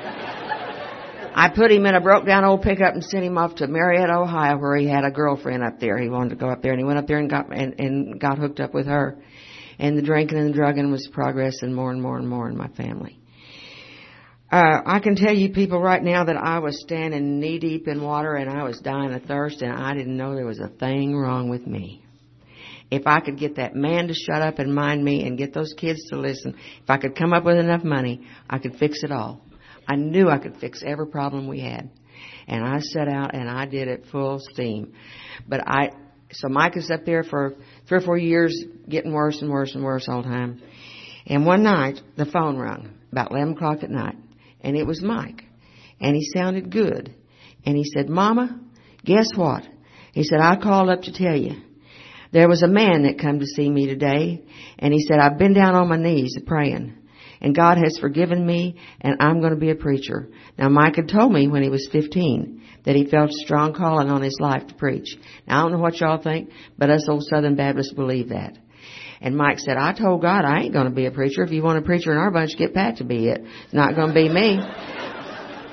I put him in a broke down old pickup and sent him off to Marietta, Ohio, where he had a girlfriend up there. He wanted to go up there and he went up there and got hooked up with her. And the drinking and the drugging was progressing more and more and more in my family. I can tell you people right now that I was standing knee deep in water and I was dying of thirst and I didn't know there was a thing wrong with me. If I could get that man to shut up and mind me and get those kids to listen, if I could come up with enough money, I could fix it all. I knew I could fix every problem we had. And I set out and I did it full steam. So Mike is up there for 3 or 4 years, getting worse and worse and worse all the time. And one night, the phone rang about 11 o'clock at night. And it was Mike. And he sounded good. And he said, Mama, guess what? He said, I called up to tell you. There was a man that come to see me today. And he said, I've been down on my knees praying. And God has forgiven me, and I'm going to be a preacher. Now, Mike had told me when he was 15 that he felt a strong calling on his life to preach. Now, I don't know what y'all think, but us old Southern Baptists believe that. And Mike said, I told God I ain't going to be a preacher. If you want a preacher in our bunch, get Pat to be it. It's not going to be me.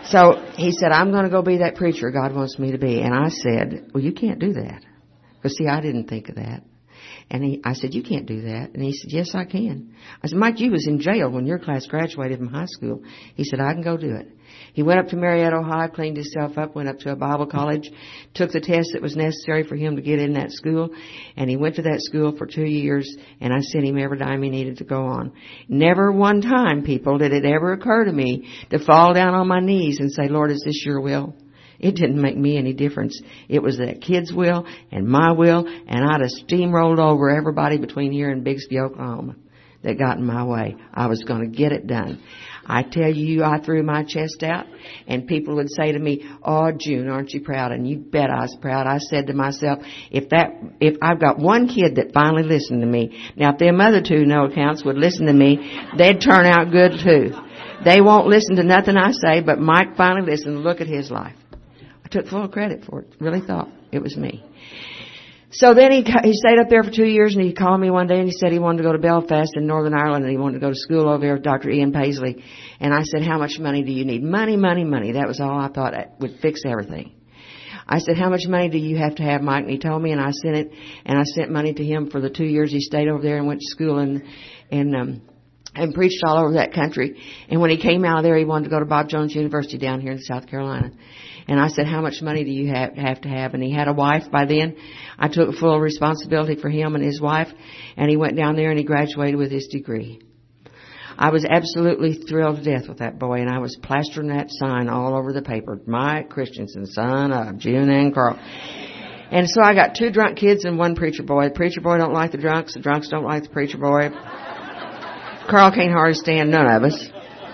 So he said, I'm going to go be that preacher God wants me to be. And I said, well, you can't do that. Because, see, I didn't think of that. And I said, you can't do that. And he said, yes, I can. I said, Mike, you was in jail when your class graduated from high school. He said, I can go do it. He went up to Marietta, Ohio, cleaned himself up, went up to a Bible college, took the test that was necessary for him to get in that school, and he went to that school for 2 years, and I sent him every dime he needed to go on. Never one time, people, did it ever occur to me to fall down on my knees and say, Lord, is this your will? It didn't make me any difference. It was that kid's will and my will, and I'd have steamrolled over everybody between here and Bixby, Oklahoma that got in my way. I was going to get it done. I tell you, I threw my chest out, and people would say to me, oh, June, aren't you proud? And you bet I was proud. I said to myself, if I've got one kid that finally listened to me, now if them other two no accounts would listen to me, they'd turn out good too. They won't listen to nothing I say, but Mike finally listened. Look at his life. I took full credit for it. Really thought it was me. So then he stayed up there for 2 years, and he called me one day and he said he wanted to go to Belfast in Northern Ireland, and he wanted to go to school over there with Dr. Ian Paisley. And I said, how much money do you need? Money, money, money. That was all I thought would fix everything. I said, how much money do you have to have, Mike? And he told me, and I sent it, and I sent money to him for the 2 years he stayed over there and went to school and preached all over that country. And when he came out of there, he wanted to go to Bob Jones University down here in South Carolina. And I said, how much money do you have to have? And he had a wife by then. I took full responsibility for him and his wife, and he went down there and he graduated with his degree. I was absolutely thrilled to death with that boy, and I was plastering that sign all over the paper. Mike Christensen, son of June and Carl. And so I got 2 drunk kids and 1 preacher boy. The preacher boy don't like the drunks don't like the preacher boy. Carl can't hardly stand none of us.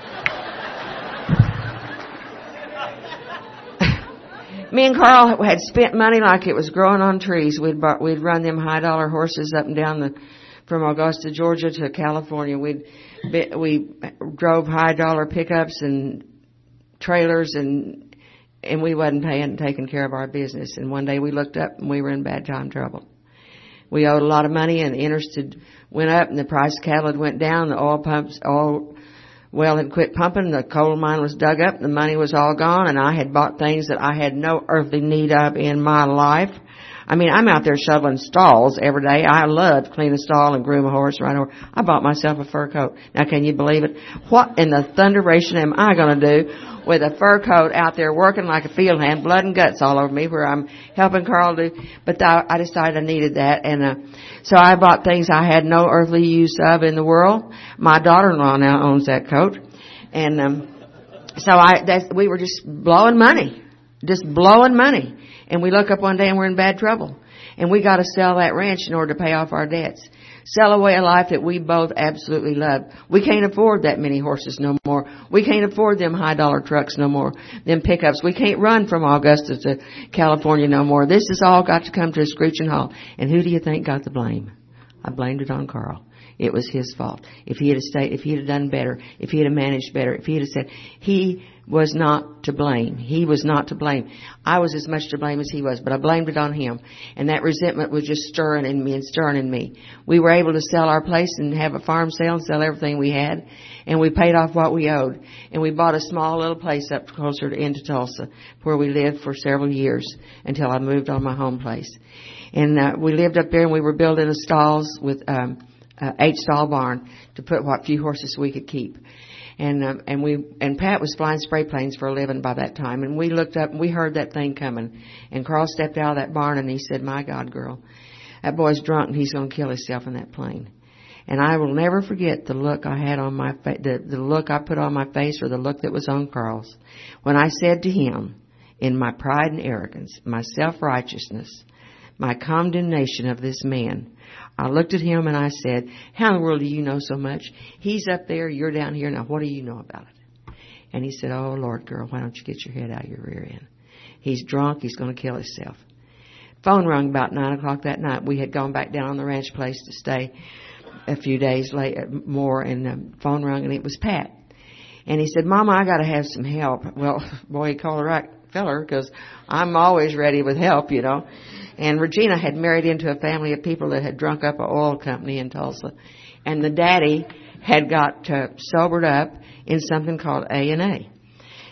Me and Carl had spent money like it was growing on trees. We'd run them $high horses up and down from Augusta, Georgia to California. We drove $high pickups and trailers, and we wasn't taking care of our business. And one day we looked up and we were in bad time trouble. We owed a lot of money, and the interest went up, and the price of cattle had went down. The oil well had quit pumping. The coal mine was dug up. The money was all gone, and I had bought things that I had no earthly need of in my life. I mean, I'm out there shoveling stalls every day. I love to clean a stall and groom a horse right over. I bought myself a fur coat. Now, can you believe it? What in the thunderation am I going to do with a fur coat out there working like a field hand, blood and guts all over me, where I'm helping Carl do? But I decided I needed that, and so I bought things I had no earthly use of in the world. My daughter-in-law now owns that coat, and we were just blowing money. And we look up one day and we're in bad trouble. And we got to sell that ranch in order to pay off our debts. Sell away a life that we both absolutely love. We can't afford that many horses no more. We can't afford them $high trucks no more, them pickups. We can't run from Augusta to California no more. This has all got to come to a screeching halt. And who do you think got the blame? I blamed it on Carl. It was his fault. If he had done better, if he had managed better, if he had said, he was not to blame. He was not to blame. I was as much to blame as he was, but I blamed it on him. And that resentment was just stirring in me. We were able to sell our place and have a farm sale and sell everything we had. And we paid off what we owed. And we bought a small little place up closer into Tulsa, where we lived for several years until I moved on my home place. And we lived up there, and we were building stalls with 8-stall barn to put what few horses we could keep. And Pat was flying spray planes for a living by that time. And we looked up and we heard that thing coming. And Carl stepped out of that barn and he said, my God, girl, that boy's drunk and he's going to kill himself in that plane. And I will never forget the look I had on my face, the look I put on my face, or the look that was on Carl's, when I said to him, in my pride and arrogance, my self-righteousness, my condemnation of this man, I looked at him and I said, how in the world do you know so much? He's up there, you're down here. Now, what do you know about it? And he said, oh, Lord, girl, why don't you get your head out of your rear end? He's drunk. He's going to kill himself. Phone rung about 9 o'clock that night. We had gone back down on the ranch place to stay a few days later, more, and the phone rung, and it was Pat. And he said, Mama, I got to have some help. Well, boy, he called the right feller, because I'm always ready with help, you know. And Regina had married into a family of people that had drunk up an oil company in Tulsa. And the daddy had got sobered up in something called A&A.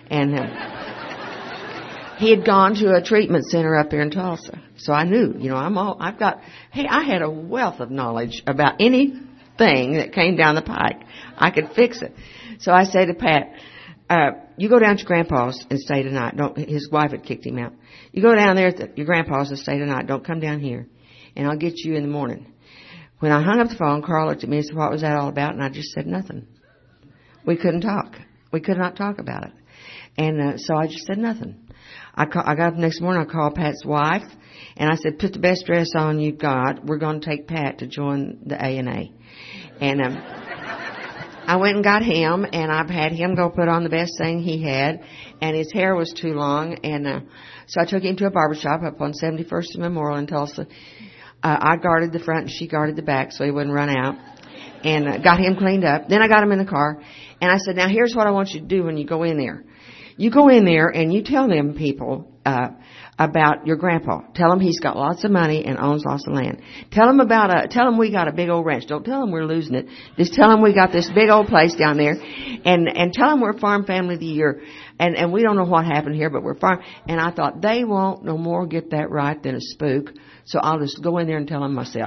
And he had gone to a treatment center up there in Tulsa. So I knew, I had a wealth of knowledge about anything that came down the pike. I could fix it. So I say to Pat, you go down to Grandpa's and stay tonight. His wife had kicked him out. You go down there to your Grandpa's and stay tonight. Don't come down here. And I'll get you in the morning. When I hung up the phone, Carl looked at me and said, what was that all about? And I just said nothing. We couldn't talk. We could not talk about it. And so I just said nothing. I got up the next morning, I called Pat's wife, and I said, put the best dress on you've got. We're going to take Pat to join the A&A. And I went and got him, and I've had him go put on the best thing he had, and his hair was too long, and so I took him to a barbershop up on 71st and Memorial in Tulsa. I guarded the front, and she guarded the back so he wouldn't run out, and got him cleaned up. Then I got him in the car, and I said, now here's what I want you to do when you go in there. You go in there and you tell them people about your grandpa. Tell them he's got lots of money and owns lots of land. Tell them we got a big old ranch. Don't tell them we're losing it. Just tell them we got this big old place down there, and tell them we're Farm Family of the Year. And we don't know what happened here, but we're farm. And I thought they won't no more get that right than a spook. So I'll just go in there and tell them myself.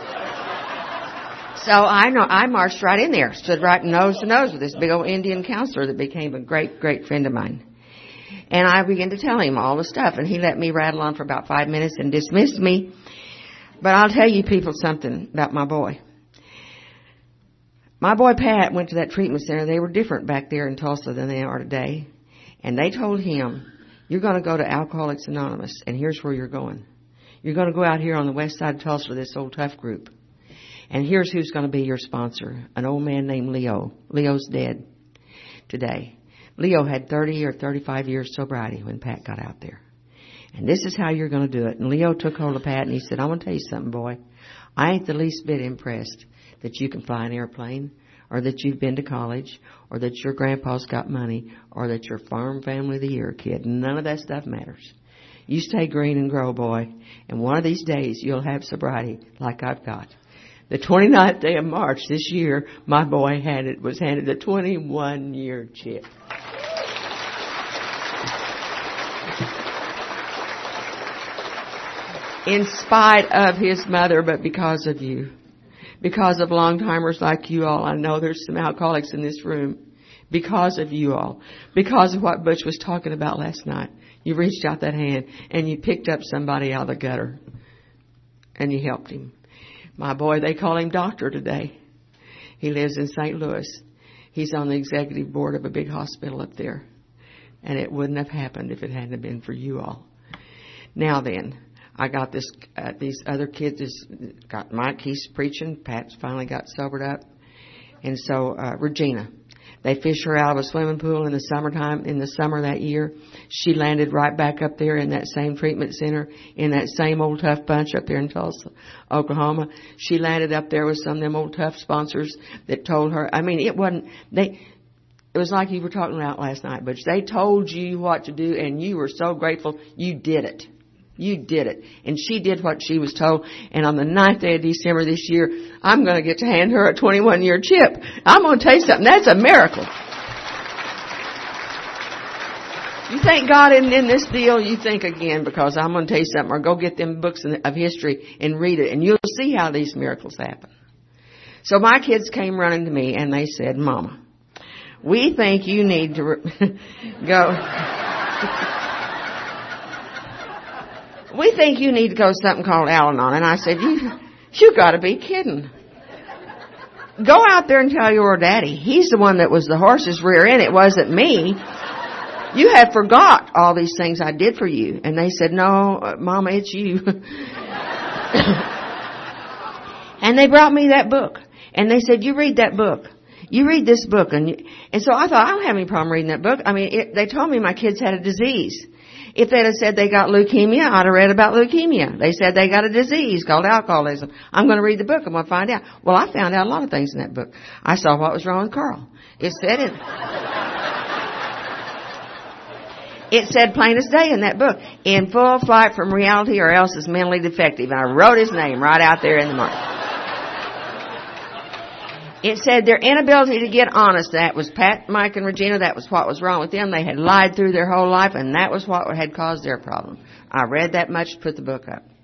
So I marched right in there, stood right nose to nose with this big old Indian counselor that became a great, great friend of mine. And I began to tell him all the stuff, and he let me rattle on for about 5 minutes and dismissed me. But I'll tell you people something about my boy. My boy Pat went to that treatment center. They were different back there in Tulsa than they are today. And they told him, you're going to go to Alcoholics Anonymous, and here's where you're going. You're going to go out here on the west side of Tulsa to this old tough group. And here's who's going to be your sponsor, an old man named Leo. Leo's dead today. Leo had 30 or 35 years sobriety when Pat got out there. And this is how you're going to do it. And Leo took hold of Pat and he said, I want to tell you something, boy. I ain't the least bit impressed that you can fly an airplane, or that you've been to college, or that your grandpa's got money, or that you're Farm Family of the Year, kid. None of that stuff matters. You stay green and grow, boy. And one of these days you'll have sobriety like I've got. The 29th day of March this year, my boy was handed a 21-year chip. In spite of his mother, but because of you. Because of long-timers like you all. I know there's some alcoholics in this room. Because of you all. Because of what Butch was talking about last night. You reached out that hand and you picked up somebody out of the gutter. And you helped him. My boy, they call him Doctor today. He lives in St. Louis. He's on the executive board of a big hospital up there. And it wouldn't have happened if it hadn't been for you all. Now then, I got these other kids. Got Mike, he's preaching. Pat's finally got sobered up. And so, Regina. They fished her out of a swimming pool in the summertime, in the summer that year. She landed right back up there in that same treatment center, in that same old tough bunch up there in Tulsa, Oklahoma. She landed up there with some of them old tough sponsors that told her, it was like you were talking about last night, but they told you what to do and you were so grateful you did it. You did it. And she did what she was told. And on the 9th day of December this year, I'm going to get to hand her a 21-year chip. I'm going to tell you something. That's a miracle. You thank God isn't in this deal, you think again, because I'm going to tell you something. Or go get them books of history and read it. And you'll see how these miracles happen. So my kids came running to me and they said, Mama, we think you need to go... We think you need to go to something called Al-Anon. And I said, you got to be kidding. Go out there and tell your daddy. He's the one that was the horse's rear end. It wasn't me. You have forgot all these things I did for you. And they said, no, Mama, it's you. And they brought me that book. And they said, you read that book. You read this book. And so I thought, I don't have any problem reading that book. They told me my kids had a disease. If they'd have said they got leukemia, I'd have read about leukemia. They said they got a disease called alcoholism. I'm going to read the book. I'm going to find out. Well, I found out a lot of things in that book. I saw what was wrong with Carl. It said plain as day in that book, in full flight from reality or else is mentally defective. And I wrote his name right out there in the mark. It said their inability to get honest. That was Pat, Mike, and Regina. That was what was wrong with them. They had lied through their whole life, and that was what had caused their problem. I read that much, put the book up.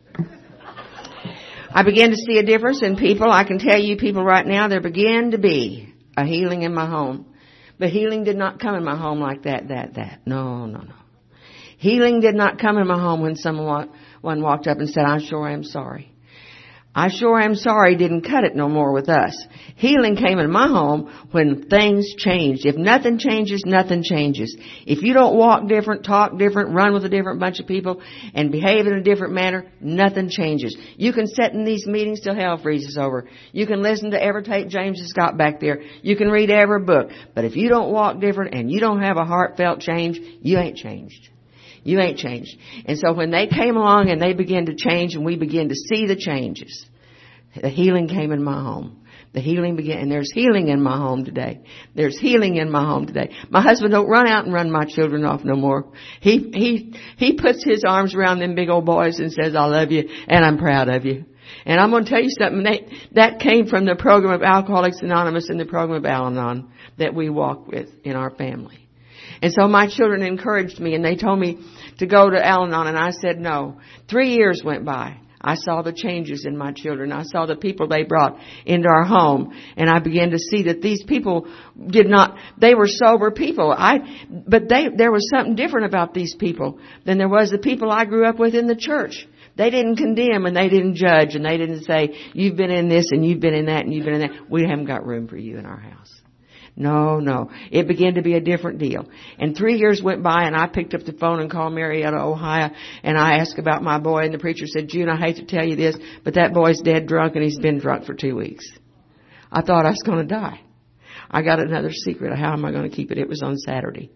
I began to see a difference in people. I can tell you people right now, there began to be a healing in my home. But healing did not come in my home like that. No. Healing did not come in my home when someone walked up and said, I sure am sorry. I sure am sorry didn't cut it no more with us. Healing came in my home when things changed. If nothing changes, nothing changes. If you don't walk different, talk different, run with a different bunch of people, and behave in a different manner, nothing changes. You can sit in these meetings till hell freezes over. You can listen to every tape James has got back there. You can read every book. But if you don't walk different and you don't have a heartfelt change, you ain't changed. You ain't changed. And so when they came along and they began to change and we began to see the changes, the healing came in my home. The healing began, and there's healing in my home today. There's healing in my home today. My husband don't run out and run my children off no more. He puts his arms around them big old boys and says, I love you and I'm proud of you. And I'm going to tell you something. That came from the program of Alcoholics Anonymous and the program of Al-Anon that we walk with in our family. And so my children encouraged me and they told me to go to Al-Anon, and I said no. 3 years went by. I saw the changes in my children. I saw the people they brought into our home, and I began to see that these people they were sober people. But there was something different about these people than there was the people I grew up with in the church. They didn't condemn and they didn't judge and they didn't say, you've been in this and you've been in that and you've been in that. We haven't got room for you in our house. No. It began to be a different deal. And 3 years went by and I picked up the phone and called Marietta, Ohio, and I asked about my boy, and the preacher said, June, I hate to tell you this, but that boy's dead drunk and he's been drunk for 2 weeks. I thought I was going to die. I got another secret. How am I going to keep it? It was on Saturday.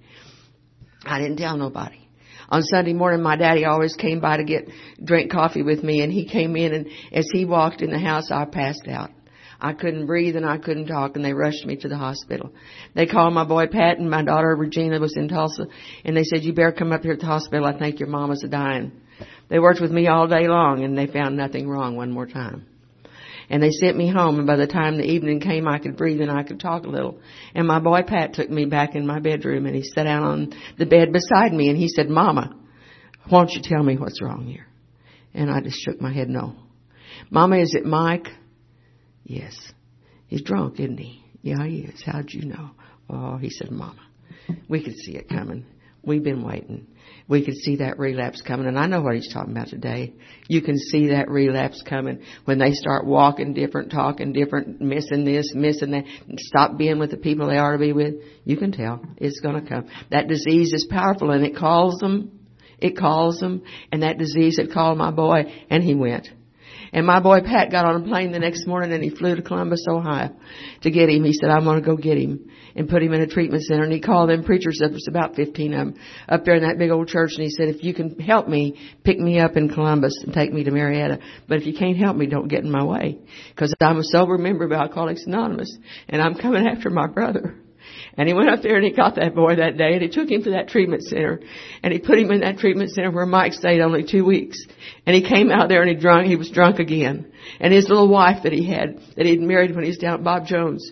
I didn't tell nobody. On Sunday morning, my daddy always came by to drink coffee with me, and he came in, and as he walked in the house, I passed out. I couldn't breathe and I couldn't talk, and they rushed me to the hospital. They called my boy Pat, and my daughter Regina was in Tulsa, and they said, you better come up here at the hospital. I think your mama's dying. They worked with me all day long, and they found nothing wrong one more time. And they sent me home, and by the time the evening came, I could breathe and I could talk a little. And my boy Pat took me back in my bedroom, and he sat down on the bed beside me, and he said, Mama, won't you tell me what's wrong here? And I just shook my head, no. Mama, is it Mike? Yes. He's drunk, isn't he? Yeah, he is. How'd you know? Oh, he said, Mama, we could see it coming. We've been waiting. We could see that relapse coming. And I know what he's talking about today. You can see that relapse coming when they start walking different, talking different, missing this, missing that, and stop being with the people they ought to be with. You can tell it's going to come. That disease is powerful, and it calls them. It calls them. And that disease had called my boy, and he went. And my boy Pat got on a plane the next morning and he flew to Columbus, Ohio to get him. He said, I'm going to go get him and put him in a treatment center. And he called them preachers, there was about 15 of them up there in that big old church. And he said, if you can help me, pick me up in Columbus and take me to Marietta. But if you can't help me, don't get in my way, because I'm a sober member of Alcoholics Anonymous and I'm coming after my brother. And he went up there and he got that boy that day and he took him to that treatment center and he put him in that treatment center where Mike stayed only 2 weeks. And he came out there and he was drunk again. And his little wife that he'd married when he was down at Bob Jones,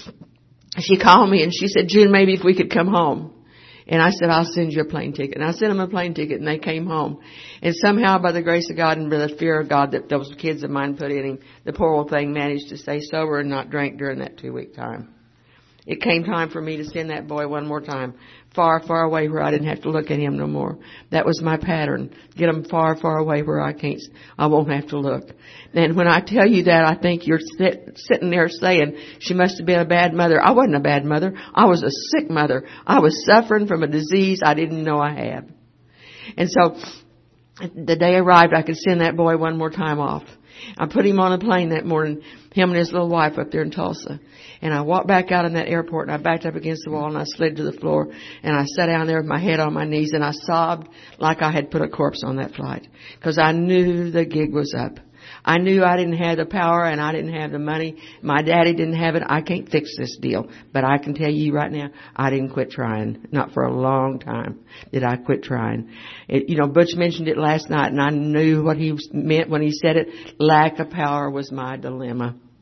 she called me and she said, June, maybe if we could come home. And I said, I'll send you a plane ticket. And I sent them a plane ticket and they came home. And somehow by the grace of God and by the fear of God that those kids of mine put in him, the poor old thing managed to stay sober and not drink during that 2 week time. It came time for me to send that boy one more time, far, far away where I didn't have to look at him no more. That was my pattern. Get him far, far away where I won't have to look. And when I tell you that, I think you're sitting there saying, she must have been a bad mother. I wasn't a bad mother. I was a sick mother. I was suffering from a disease I didn't know I had. And so the day arrived, I could send that boy one more time off. I put him on a plane that morning, him and his little wife up there in Tulsa. And I walked back out in that airport and I backed up against the wall and I slid to the floor and I sat down there with my head on my knees and I sobbed like I had put a corpse on that flight, because I knew the gig was up. I knew I didn't have the power and I didn't have the money. My daddy didn't have it. I can't fix this deal. But I can tell you right now, I didn't quit trying. Not for a long time did I quit trying. Butch mentioned it last night and I knew what he meant when he said it. Lack of power was my dilemma.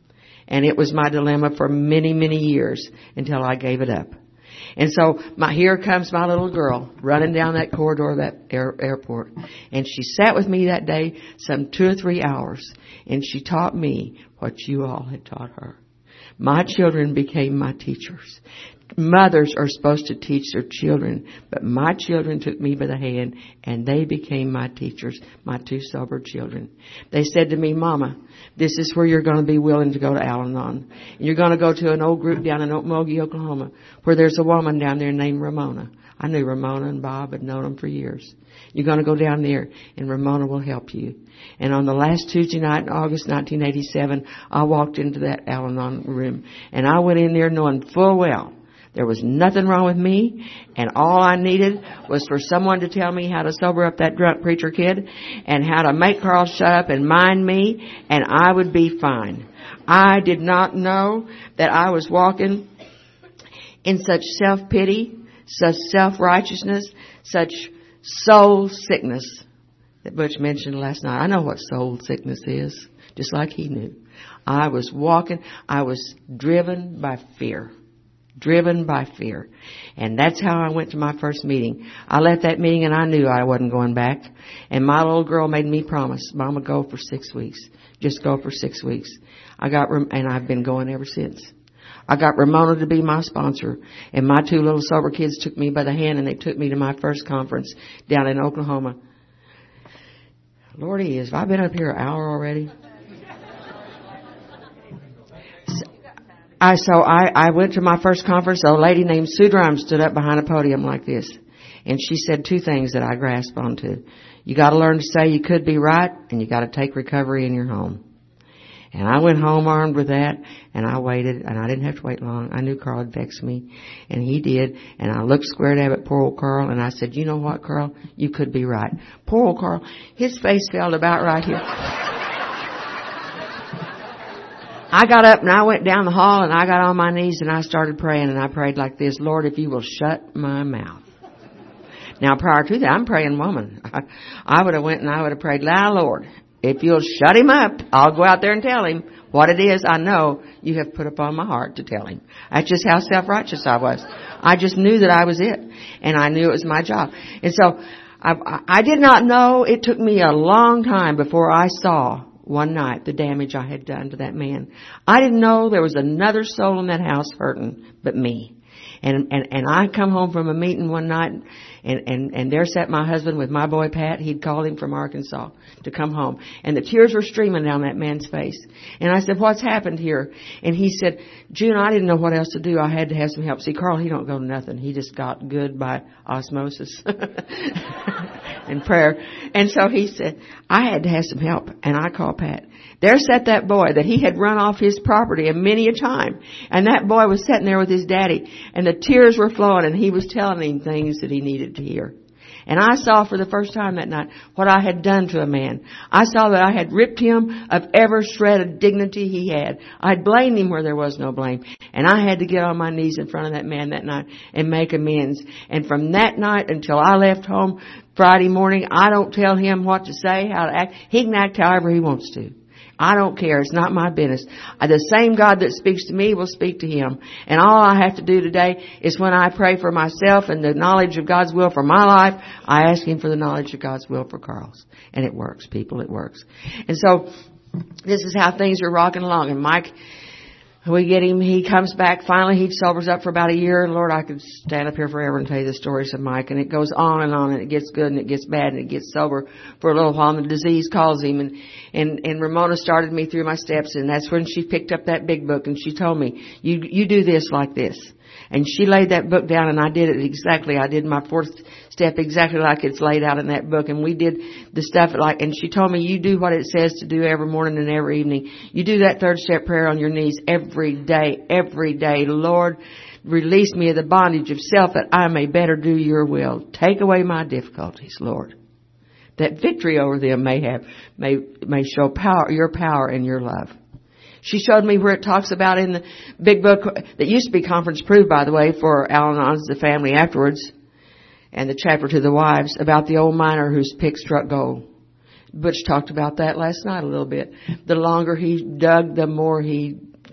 And it was my dilemma for many, many years until I gave it up. And so here comes my little girl running down that corridor of that airport. And she sat with me that day some 2 or 3 hours. And she taught me what you all had taught her. My children became my teachers. Mothers are supposed to teach their children, but my children took me by the hand and they became my teachers, my 2 sober children. They said to me, Mama, this is where you're going to be willing to go to Al-Anon. And you're going to go to an old group down in Okmulgee, Oklahoma, where there's a woman down there named Ramona. I knew Ramona and Bob, had known them for years. You're going to go down there and Ramona will help you. And on the last Tuesday night in August 1987, I walked into that Al-Anon room and I went in there knowing full well there was nothing wrong with me, and all I needed was for someone to tell me how to sober up that drunk preacher kid and how to make Carl shut up and mind me, and I would be fine. I did not know that I was walking in such self-pity, such self-righteousness, such soul sickness that Butch mentioned last night. I know what soul sickness is, just like he knew. I was driven by fear. Driven by fear. And that's how I went to my first meeting. I left that meeting and I knew I wasn't going back. And my little girl made me promise, Mama, go for 6 weeks. Just go for 6 weeks. And I've been going ever since. I got Ramona to be my sponsor. And my 2 little sober kids took me by the hand and they took me to my first conference down in Oklahoma. Lordy, have I been up here an hour already? I went to my first conference. A lady named Sue Drum stood up behind a podium like this. And she said 2 things that I grasped onto. You got to learn to say you could be right, and you got to take recovery in your home. And I went home armed with that, and I waited, and I didn't have to wait long. I knew Carl had vexed me, and he did. And I looked squared at poor old Carl, and I said, you know what, Carl? You could be right. Poor old Carl, his face fell about right here. I got up and I went down the hall and I got on my knees and I started praying, and I prayed like this: Lord, if you will shut my mouth. Now, prior to that, I'm a praying woman. I would have went and I would have prayed, Lord, if you'll shut him up, I'll go out there and tell him what it is I know you have put upon my heart to tell him. That's just how self-righteous I was. I just knew that I was it, and I knew it was my job. And so I did not know. It took me a long time before I saw one night the damage I had done to that man. I didn't know there was another soul in that house hurting but me. And I come home from a meeting one night, and there sat my husband with my boy Pat. He'd called him from Arkansas to come home, and the tears were streaming down that man's face. And I said, what's happened here? And he said, June, I didn't know what else to do. I had to have some help. See, Carl, he don't go to nothing. He just got good by osmosis and prayer. And so he said, I had to have some help. And I called Pat. There sat that boy that he had run off his property many a time. And that boy was sitting there with his daddy, and the tears were flowing, and he was telling him things that he needed to hear. And I saw for the first time that night what I had done to a man. I saw that I had ripped him of every shred of dignity he had. I'd blamed him where there was no blame. And I had to get on my knees in front of that man that night and make amends. And from that night until I left home Friday morning, I don't tell him what to say, how to act. He can act however he wants to. I don't care. It's not my business. The same God that speaks to me will speak to him. And all I have to do today is, when I pray for myself and the knowledge of God's will for my life, I ask him for the knowledge of God's will for Carl's. And it works, people. It works. And so this is how things are rocking along. And Mike, we get him, he comes back. Finally, he sobers up for about a year. And Lord, I could stand up here forever and tell you the stories of Mike. And it goes on, and it gets good and it gets bad and it gets sober for a little while. And the disease calls him. And Ramona started me through my steps. And that's when she picked up that big book and she told me, you do this like this. And she laid that book down, and I did it exactly. I did my 4th step exactly like it's laid out in that book. And we did the stuff and she told me, you do what it says to do every morning and every evening. You do that 3rd step prayer on your knees every day. Lord, release me of the bondage of self that I may better do your will. Take away my difficulties, Lord, that victory over them may show your power and your love. She showed me where it talks about in the big book that used to be conference approved, by the way, for Al-Anon's, the family afterwards, and the chapter to the wives, about the old miner whose pick struck gold. Butch talked about that last night a little bit. The longer he dug, the more he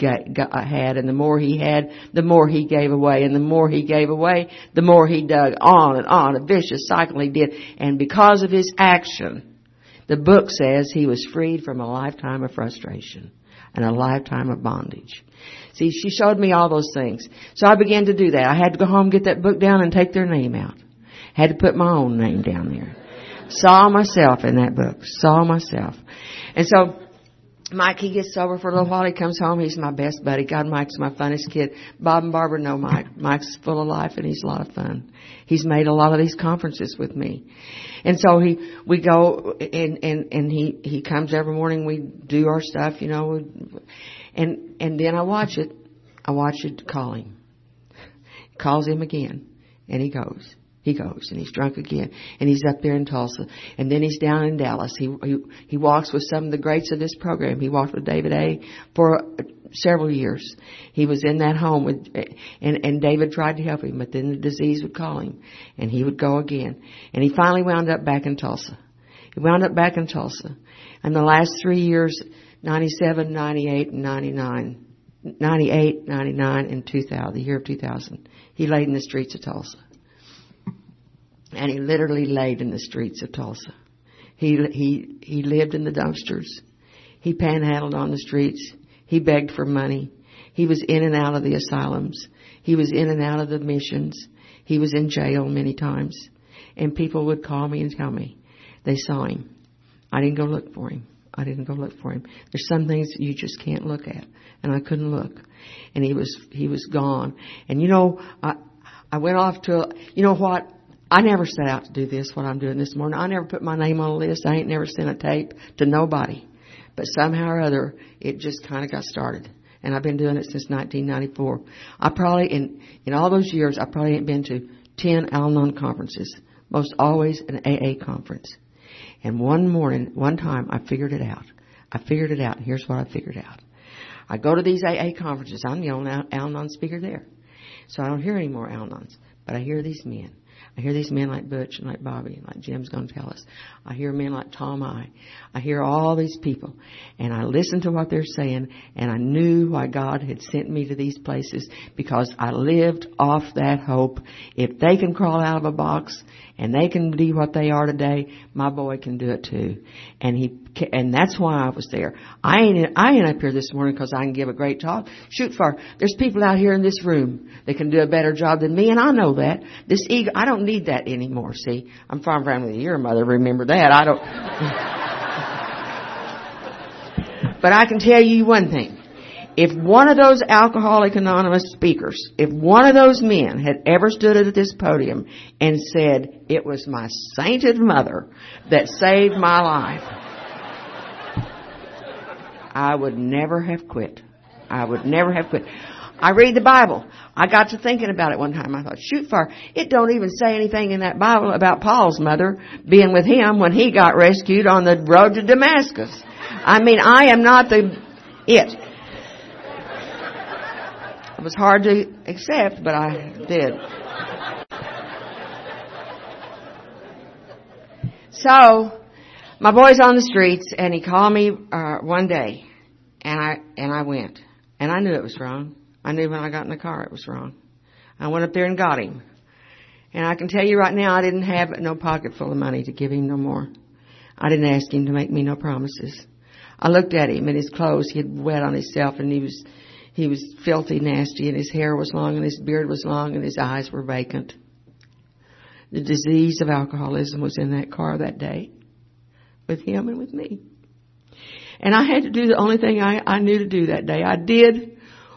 had, and the more he had, the more he gave away, and the more he gave away, the more he dug. On, a vicious cycle he did. And because of his action, the book says he was freed from a lifetime of frustration and a lifetime of bondage. See, she showed me all those things. So I began to do that. I had to go home, get that book down, and take their name out. Had to put my own name down there. Saw myself in that book. Saw myself. And so Mike, he gets sober for a little while. He comes home. He's my best buddy. God, Mike's my funnest kid. Bob and Barbara know Mike. Mike's full of life, and he's a lot of fun. He's made a lot of these conferences with me. And so we go, and he comes every morning. We do our stuff, you know, and then I watch it. I watch it call him. Calls him again, and he goes. He goes, and he's drunk again, and he's up there in Tulsa, and then he's down in Dallas. He walks with some of the greats of this program. He walked with David A. for several years. He was in that home with, and David tried to help him, but then the disease would call him, and he would go again. And he finally wound up back in Tulsa. He wound up back in Tulsa. And the last 3 years, 97, 98, and 99, 98, 99, and 2000, the year of 2000, he laid in the streets of Tulsa. And he literally laid in the streets of Tulsa. He lived in the dumpsters. He panhandled on the streets. He begged for money. He was in and out of the asylums. He was in and out of the missions. He was in jail many times. And people would call me and tell me they saw him. I didn't go look for him. There's some things that you just can't look at. And I couldn't look. And he was gone. And you know, I went off to, you know what? I never set out to do this, what I'm doing this morning. I never put my name on a list. I ain't never sent a tape to nobody. But somehow or other, it just kind of got started. And I've been doing it since 1994. I probably, in all those years, I probably ain't been to 10 Al-Anon conferences. Most always an AA conference. And one time, I figured it out. Here's what I figured out. I go to these AA conferences. I'm the only Al-Anon speaker there. So I don't hear any more Al-Anons. But I hear these men. I hear these men like Butch and like Bobby and like Jim's going to tell us. I hear men like Tom I. I hear all these people. And I listen to what they're saying. And I knew why God had sent me to these places because I lived off that hope. If they can crawl out of a box and they can be what they are today, my boy can do it too. And that's why I was there. I ain't up here this morning because I can give a great talk. Shoot far. There's people out here in this room that can do a better job than me, and I know that. This ego, I don't need that anymore, see. I'm Farm Family of the Year, Mother, remember that. I don't. But I can tell you one thing. If one of those Alcoholics Anonymous speakers, if one of those men had ever stood at this podium and said, it was my sainted mother that saved my life, I would never have quit. I read the Bible. I got to thinking about it one time. I thought, shoot far, it don't even say anything in that Bible about Paul's mother being with him when he got rescued on the road to Damascus. I mean, I am not it. It was hard to accept, but I did. So, my boy's on the streets, and he called me one day, and I went. And I knew it was wrong. I knew when I got in the car it was wrong. I went up there and got him. And I can tell you right now, I didn't have no pocket full of money to give him no more. I didn't ask him to make me no promises. I looked at him, and his clothes, he had wet on himself, and he was filthy, nasty, and his hair was long, and his beard was long, and his eyes were vacant. The disease of alcoholism was in that car that day, with him and with me. And I had to do the only thing I knew to do that day. I did.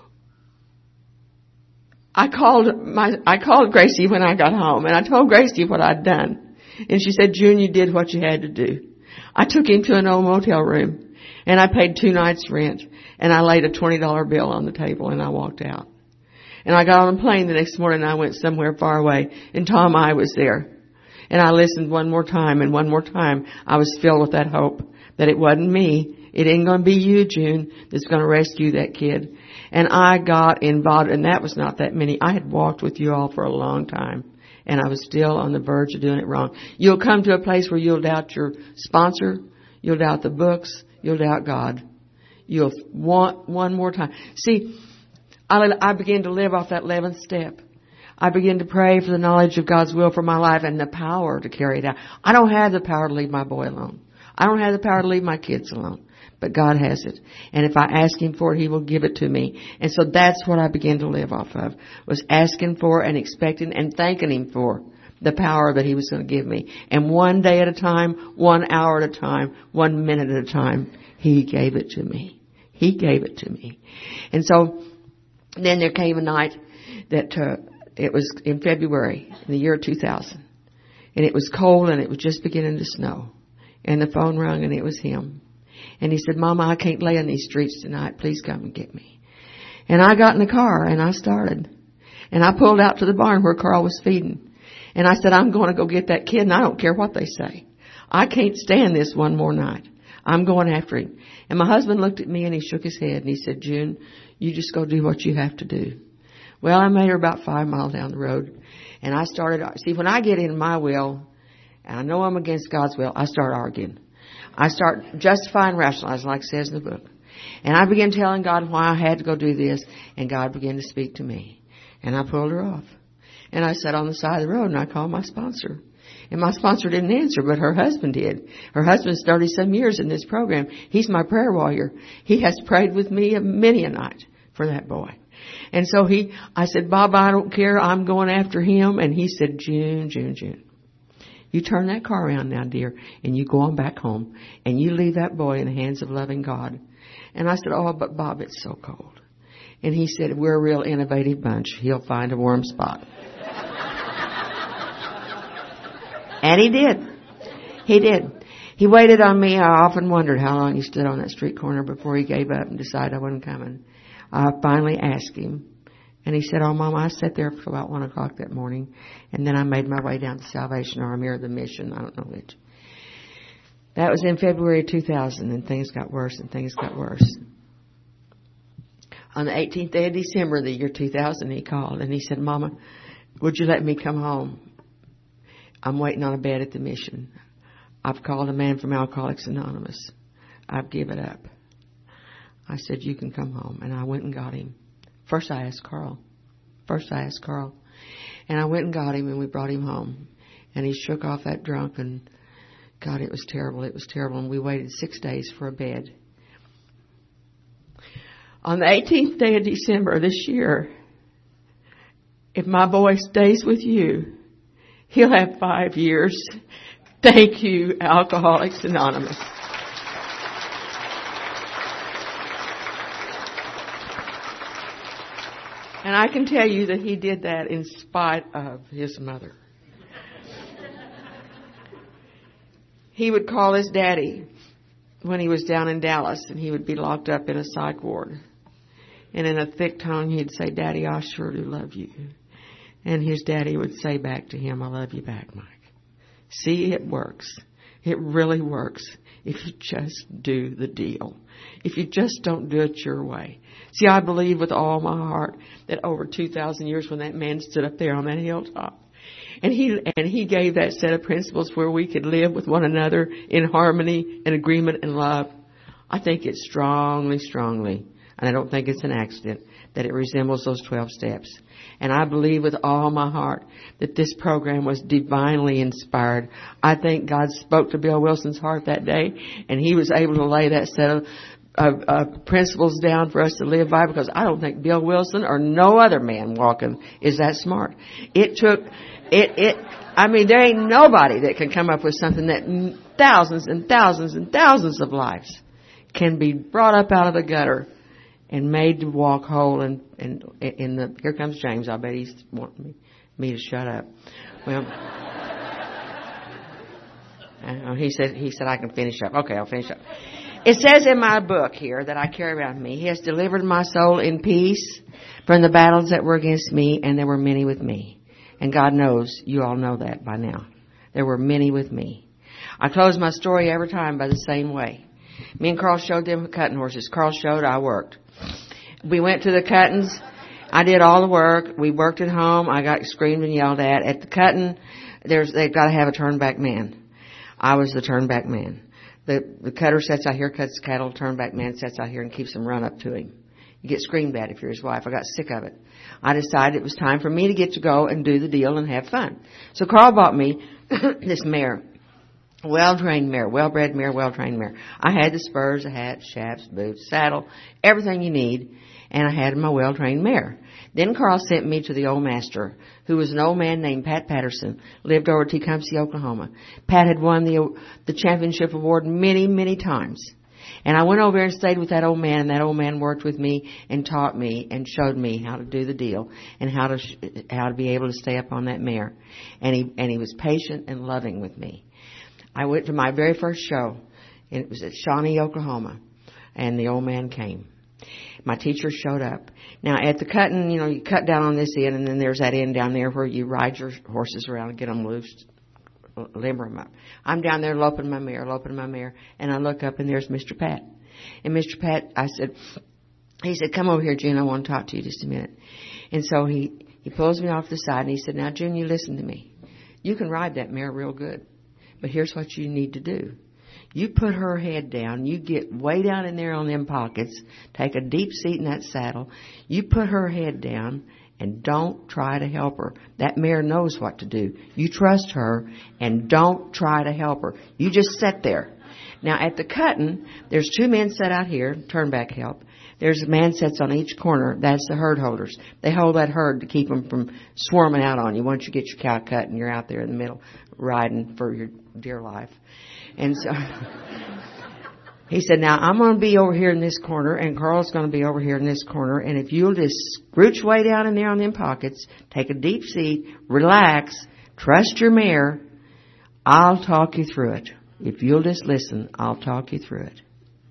I called Gracie when I got home, and I told Gracie what I'd done. And she said, June, you did what you had to do. I took him to an old motel room, and I paid 2 nights' rent, and I laid a $20 bill on the table, and I walked out. And I got on a plane the next morning, and I went somewhere far away, and Tom I was there. And I listened one more time, and one more time I was filled with that hope that it wasn't me. It ain't going to be you, June, that's going to rescue that kid. And I got involved, and that was not that many. I had walked with you all for a long time, and I was still on the verge of doing it wrong. You'll come to a place where you'll doubt your sponsor, you'll doubt the books, you'll doubt God. You'll want one more time. See, I began to live off that 11th step. I began to pray for the knowledge of God's will for my life and the power to carry it out. I don't have the power to leave my boy alone. I don't have the power to leave my kids alone. But God has it. And if I ask Him for it, He will give it to me. And so that's what I began to live off of, was asking for and expecting and thanking Him for the power that He was going to give me. And one day at a time, 1 hour at a time, 1 minute at a time, He gave it to me. He gave it to me. And so then there came a night that it was in February in the year 2000. And it was cold and it was just beginning to snow. And the phone rang and it was him. And he said, Mama, I can't lay in these streets tonight. Please come and get me. And I got in the car and I started. And I pulled out to the barn where Carl was feeding. And I said, I'm going to go get that kid and I don't care what they say. I can't stand this one more night. I'm going after him. And my husband looked at me and he shook his head and he said, June, you just go do what you have to do. Well, I made her about 5 miles down the road. And I started, see, when I get in my will, and I know I'm against God's will, I start arguing. I start justifying, rationalizing, like it says in the book. And I began telling God why I had to go do this, and God began to speak to me. And I pulled her off. And I sat on the side of the road, and I called my sponsor. And my sponsor didn't answer, but her husband did. Her husband's 30-some years in this program. He's my prayer warrior. He has prayed with me many a night for that boy. And so I said, Bob, I don't care. I'm going after him. And he said, June. You turn that car around now, dear, and you go on back home, and you leave that boy in the hands of loving God. And I said, oh, but Bob, it's so cold. And he said, we're a real innovative bunch. He'll find a warm spot. And he did. He did. He waited on me. I often wondered how long he stood on that street corner before he gave up and decided I wasn't coming. I finally asked him. And he said, oh, Mama, I sat there for about 1 o'clock that morning. And then I made my way down to Salvation Army or the Mission. I don't know which. That was in February 2000. And things got worse and things got worse. On the 18th day of December of the year 2000, he called. And he said, Mama, would you let me come home? I'm waiting on a bed at the Mission. I've called a man from Alcoholics Anonymous. I've given up. I said, you can come home. And I went and got him. First I asked Carl. And I went and got him and we brought him home. And he shook off that drunk and God, it was terrible. It was terrible. And we waited 6 days for a bed. On the 18th day of December this year, if my boy stays with you, he'll have 5 years. Thank you, Alcoholics Anonymous. And I can tell you that he did that in spite of his mother. He would call his daddy when he was down in Dallas, and he would be locked up in a psych ward. And in a thick tone, he'd say, Daddy, I sure do love you. And his daddy would say back to him, I love you back, Mike. See, it works. It really works if you just do the deal. If you just don't do it your way. See, I believe with all my heart that over 2,000 years when that man stood up there on that hilltop and he gave that set of principles where we could live with one another in harmony and agreement and love, I think it's strongly, and I don't think it's an accident, that it resembles those 12 steps. And I believe with all my heart that this program was divinely inspired. I think God spoke to Bill Wilson's heart that day, and he was able to lay that set of principles down for us to live by, because I don't think Bill Wilson or no other man walking is that smart. I mean, there ain't nobody that can come up with something that thousands and thousands and thousands of lives can be brought up out of the gutter and made to walk whole. And here comes James. I bet he's wanting me to shut up. Well, he said I can finish up. Okay, I'll finish up. It says in my book here that I carry around me, He has delivered my soul in peace from the battles that were against me, and there were many with me. And God knows, you all know that by now. There were many with me. I close my story every time by the same way. Me and Carl showed them cutting horses. Carl showed, I worked. We went to the cuttings. I did all the work. We worked at home. I got screamed and yelled at. At the cutting, they've got to have a turn back man. I was the turn back man. The cutter sits out here, cuts the cattle. Turnback man sits out here and keeps them run up to him. You get screamed at if you're his wife. I got sick of it. I decided it was time for me to get to go and do the deal and have fun. So Carl bought me this mare. Well-trained mare, well-bred mare, well-trained mare. I had the spurs, a hat, shafts, boots, saddle, everything you need, and I had my well-trained mare. Then Carl sent me to the old master, who was an old man named Pat Patterson, lived over at Tecumseh, Oklahoma. Pat had won the championship award many, many times. And I went over and stayed with that old man, and that old man worked with me and taught me and showed me how to do the deal and how to be able to stay up on that mare. And he was patient and loving with me. I went to my very first show, and it was at Shawnee, Oklahoma, and the old man came. My teacher showed up. Now, at the cutting, you cut down on this end, and then there's that end down there where you ride your horses around and get them loose, limber them up. I'm down there loping my mare, and I look up, and there's Mr. Pat. And Mr. Pat, he said, come over here, June, I want to talk to you just a minute. And so he pulls me off the side, and he said, now, June, you listen to me. You can ride that mare real good. But here's what you need to do. You put her head down. You get way down in there on them pockets. Take a deep seat in that saddle. You put her head down and don't try to help her. That mare knows what to do. You trust her and don't try to help her. You just sit there. Now, at the cutting, there's two men set out here, turn back help. There's a man sits on each corner. That's the herd holders. They hold that herd to keep them from swarming out on you once you get your cow cut and you're out there in the middle riding for your dear life. And so he said, now I'm going to be over here in this corner and Carl's going to be over here in this corner. And if you'll just scrooch way down in there on them pockets, take a deep seat, relax, trust your mare, I'll talk you through it. If you'll just listen, I'll talk you through it.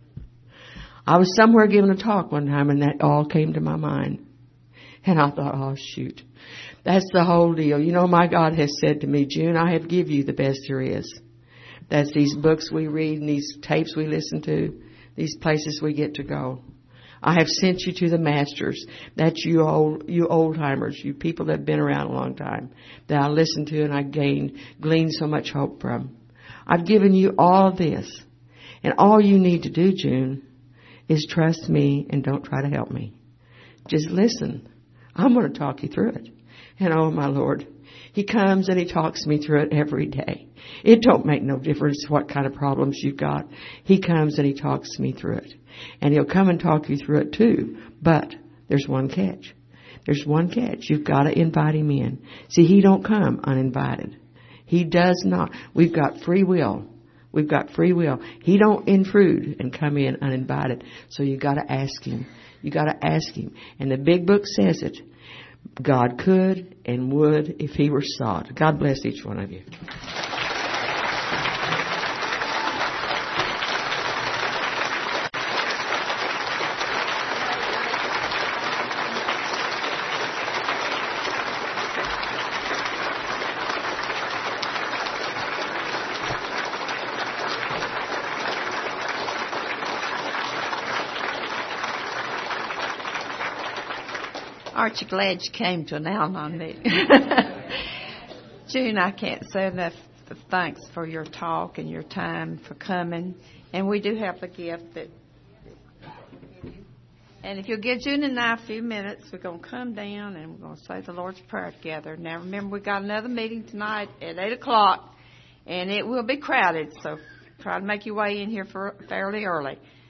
I was somewhere giving a talk one time and that all came to my mind. And I thought, oh, shoot. That's the whole deal. My God has said to me, June, I have give you the best there is. That's these books we read and these tapes we listen to, these places we get to go. I have sent you to the masters. That's you old timers, you people that have been around a long time, that I listened to and I gleaned so much hope from. I've given you all this. And all you need to do, June, is trust me and don't try to help me. Just listen. I'm going to talk you through it. And oh, my Lord, He comes and He talks me through it every day. It don't make no difference what kind of problems you've got. He comes and He talks me through it. And He'll come and talk you through it too. But there's one catch. There's one catch. You've got to invite Him in. See, He don't come uninvited. He does not. We've got free will. We've got free will. He don't intrude and come in uninvited. So you got to ask Him. You got to ask Him. And the big book says it. God could and would if He were sought. God bless each one of you. Aren't you glad you came to an Al-Anon meeting? June, I can't say enough thanks for your talk and your time for coming. And we do have a gift that. And if you'll give June and I a few minutes, we're going to come down and we're going to say the Lord's Prayer together. Now, remember, we got another meeting tonight at 8 o'clock, and it will be crowded, so try to make your way in here fairly early.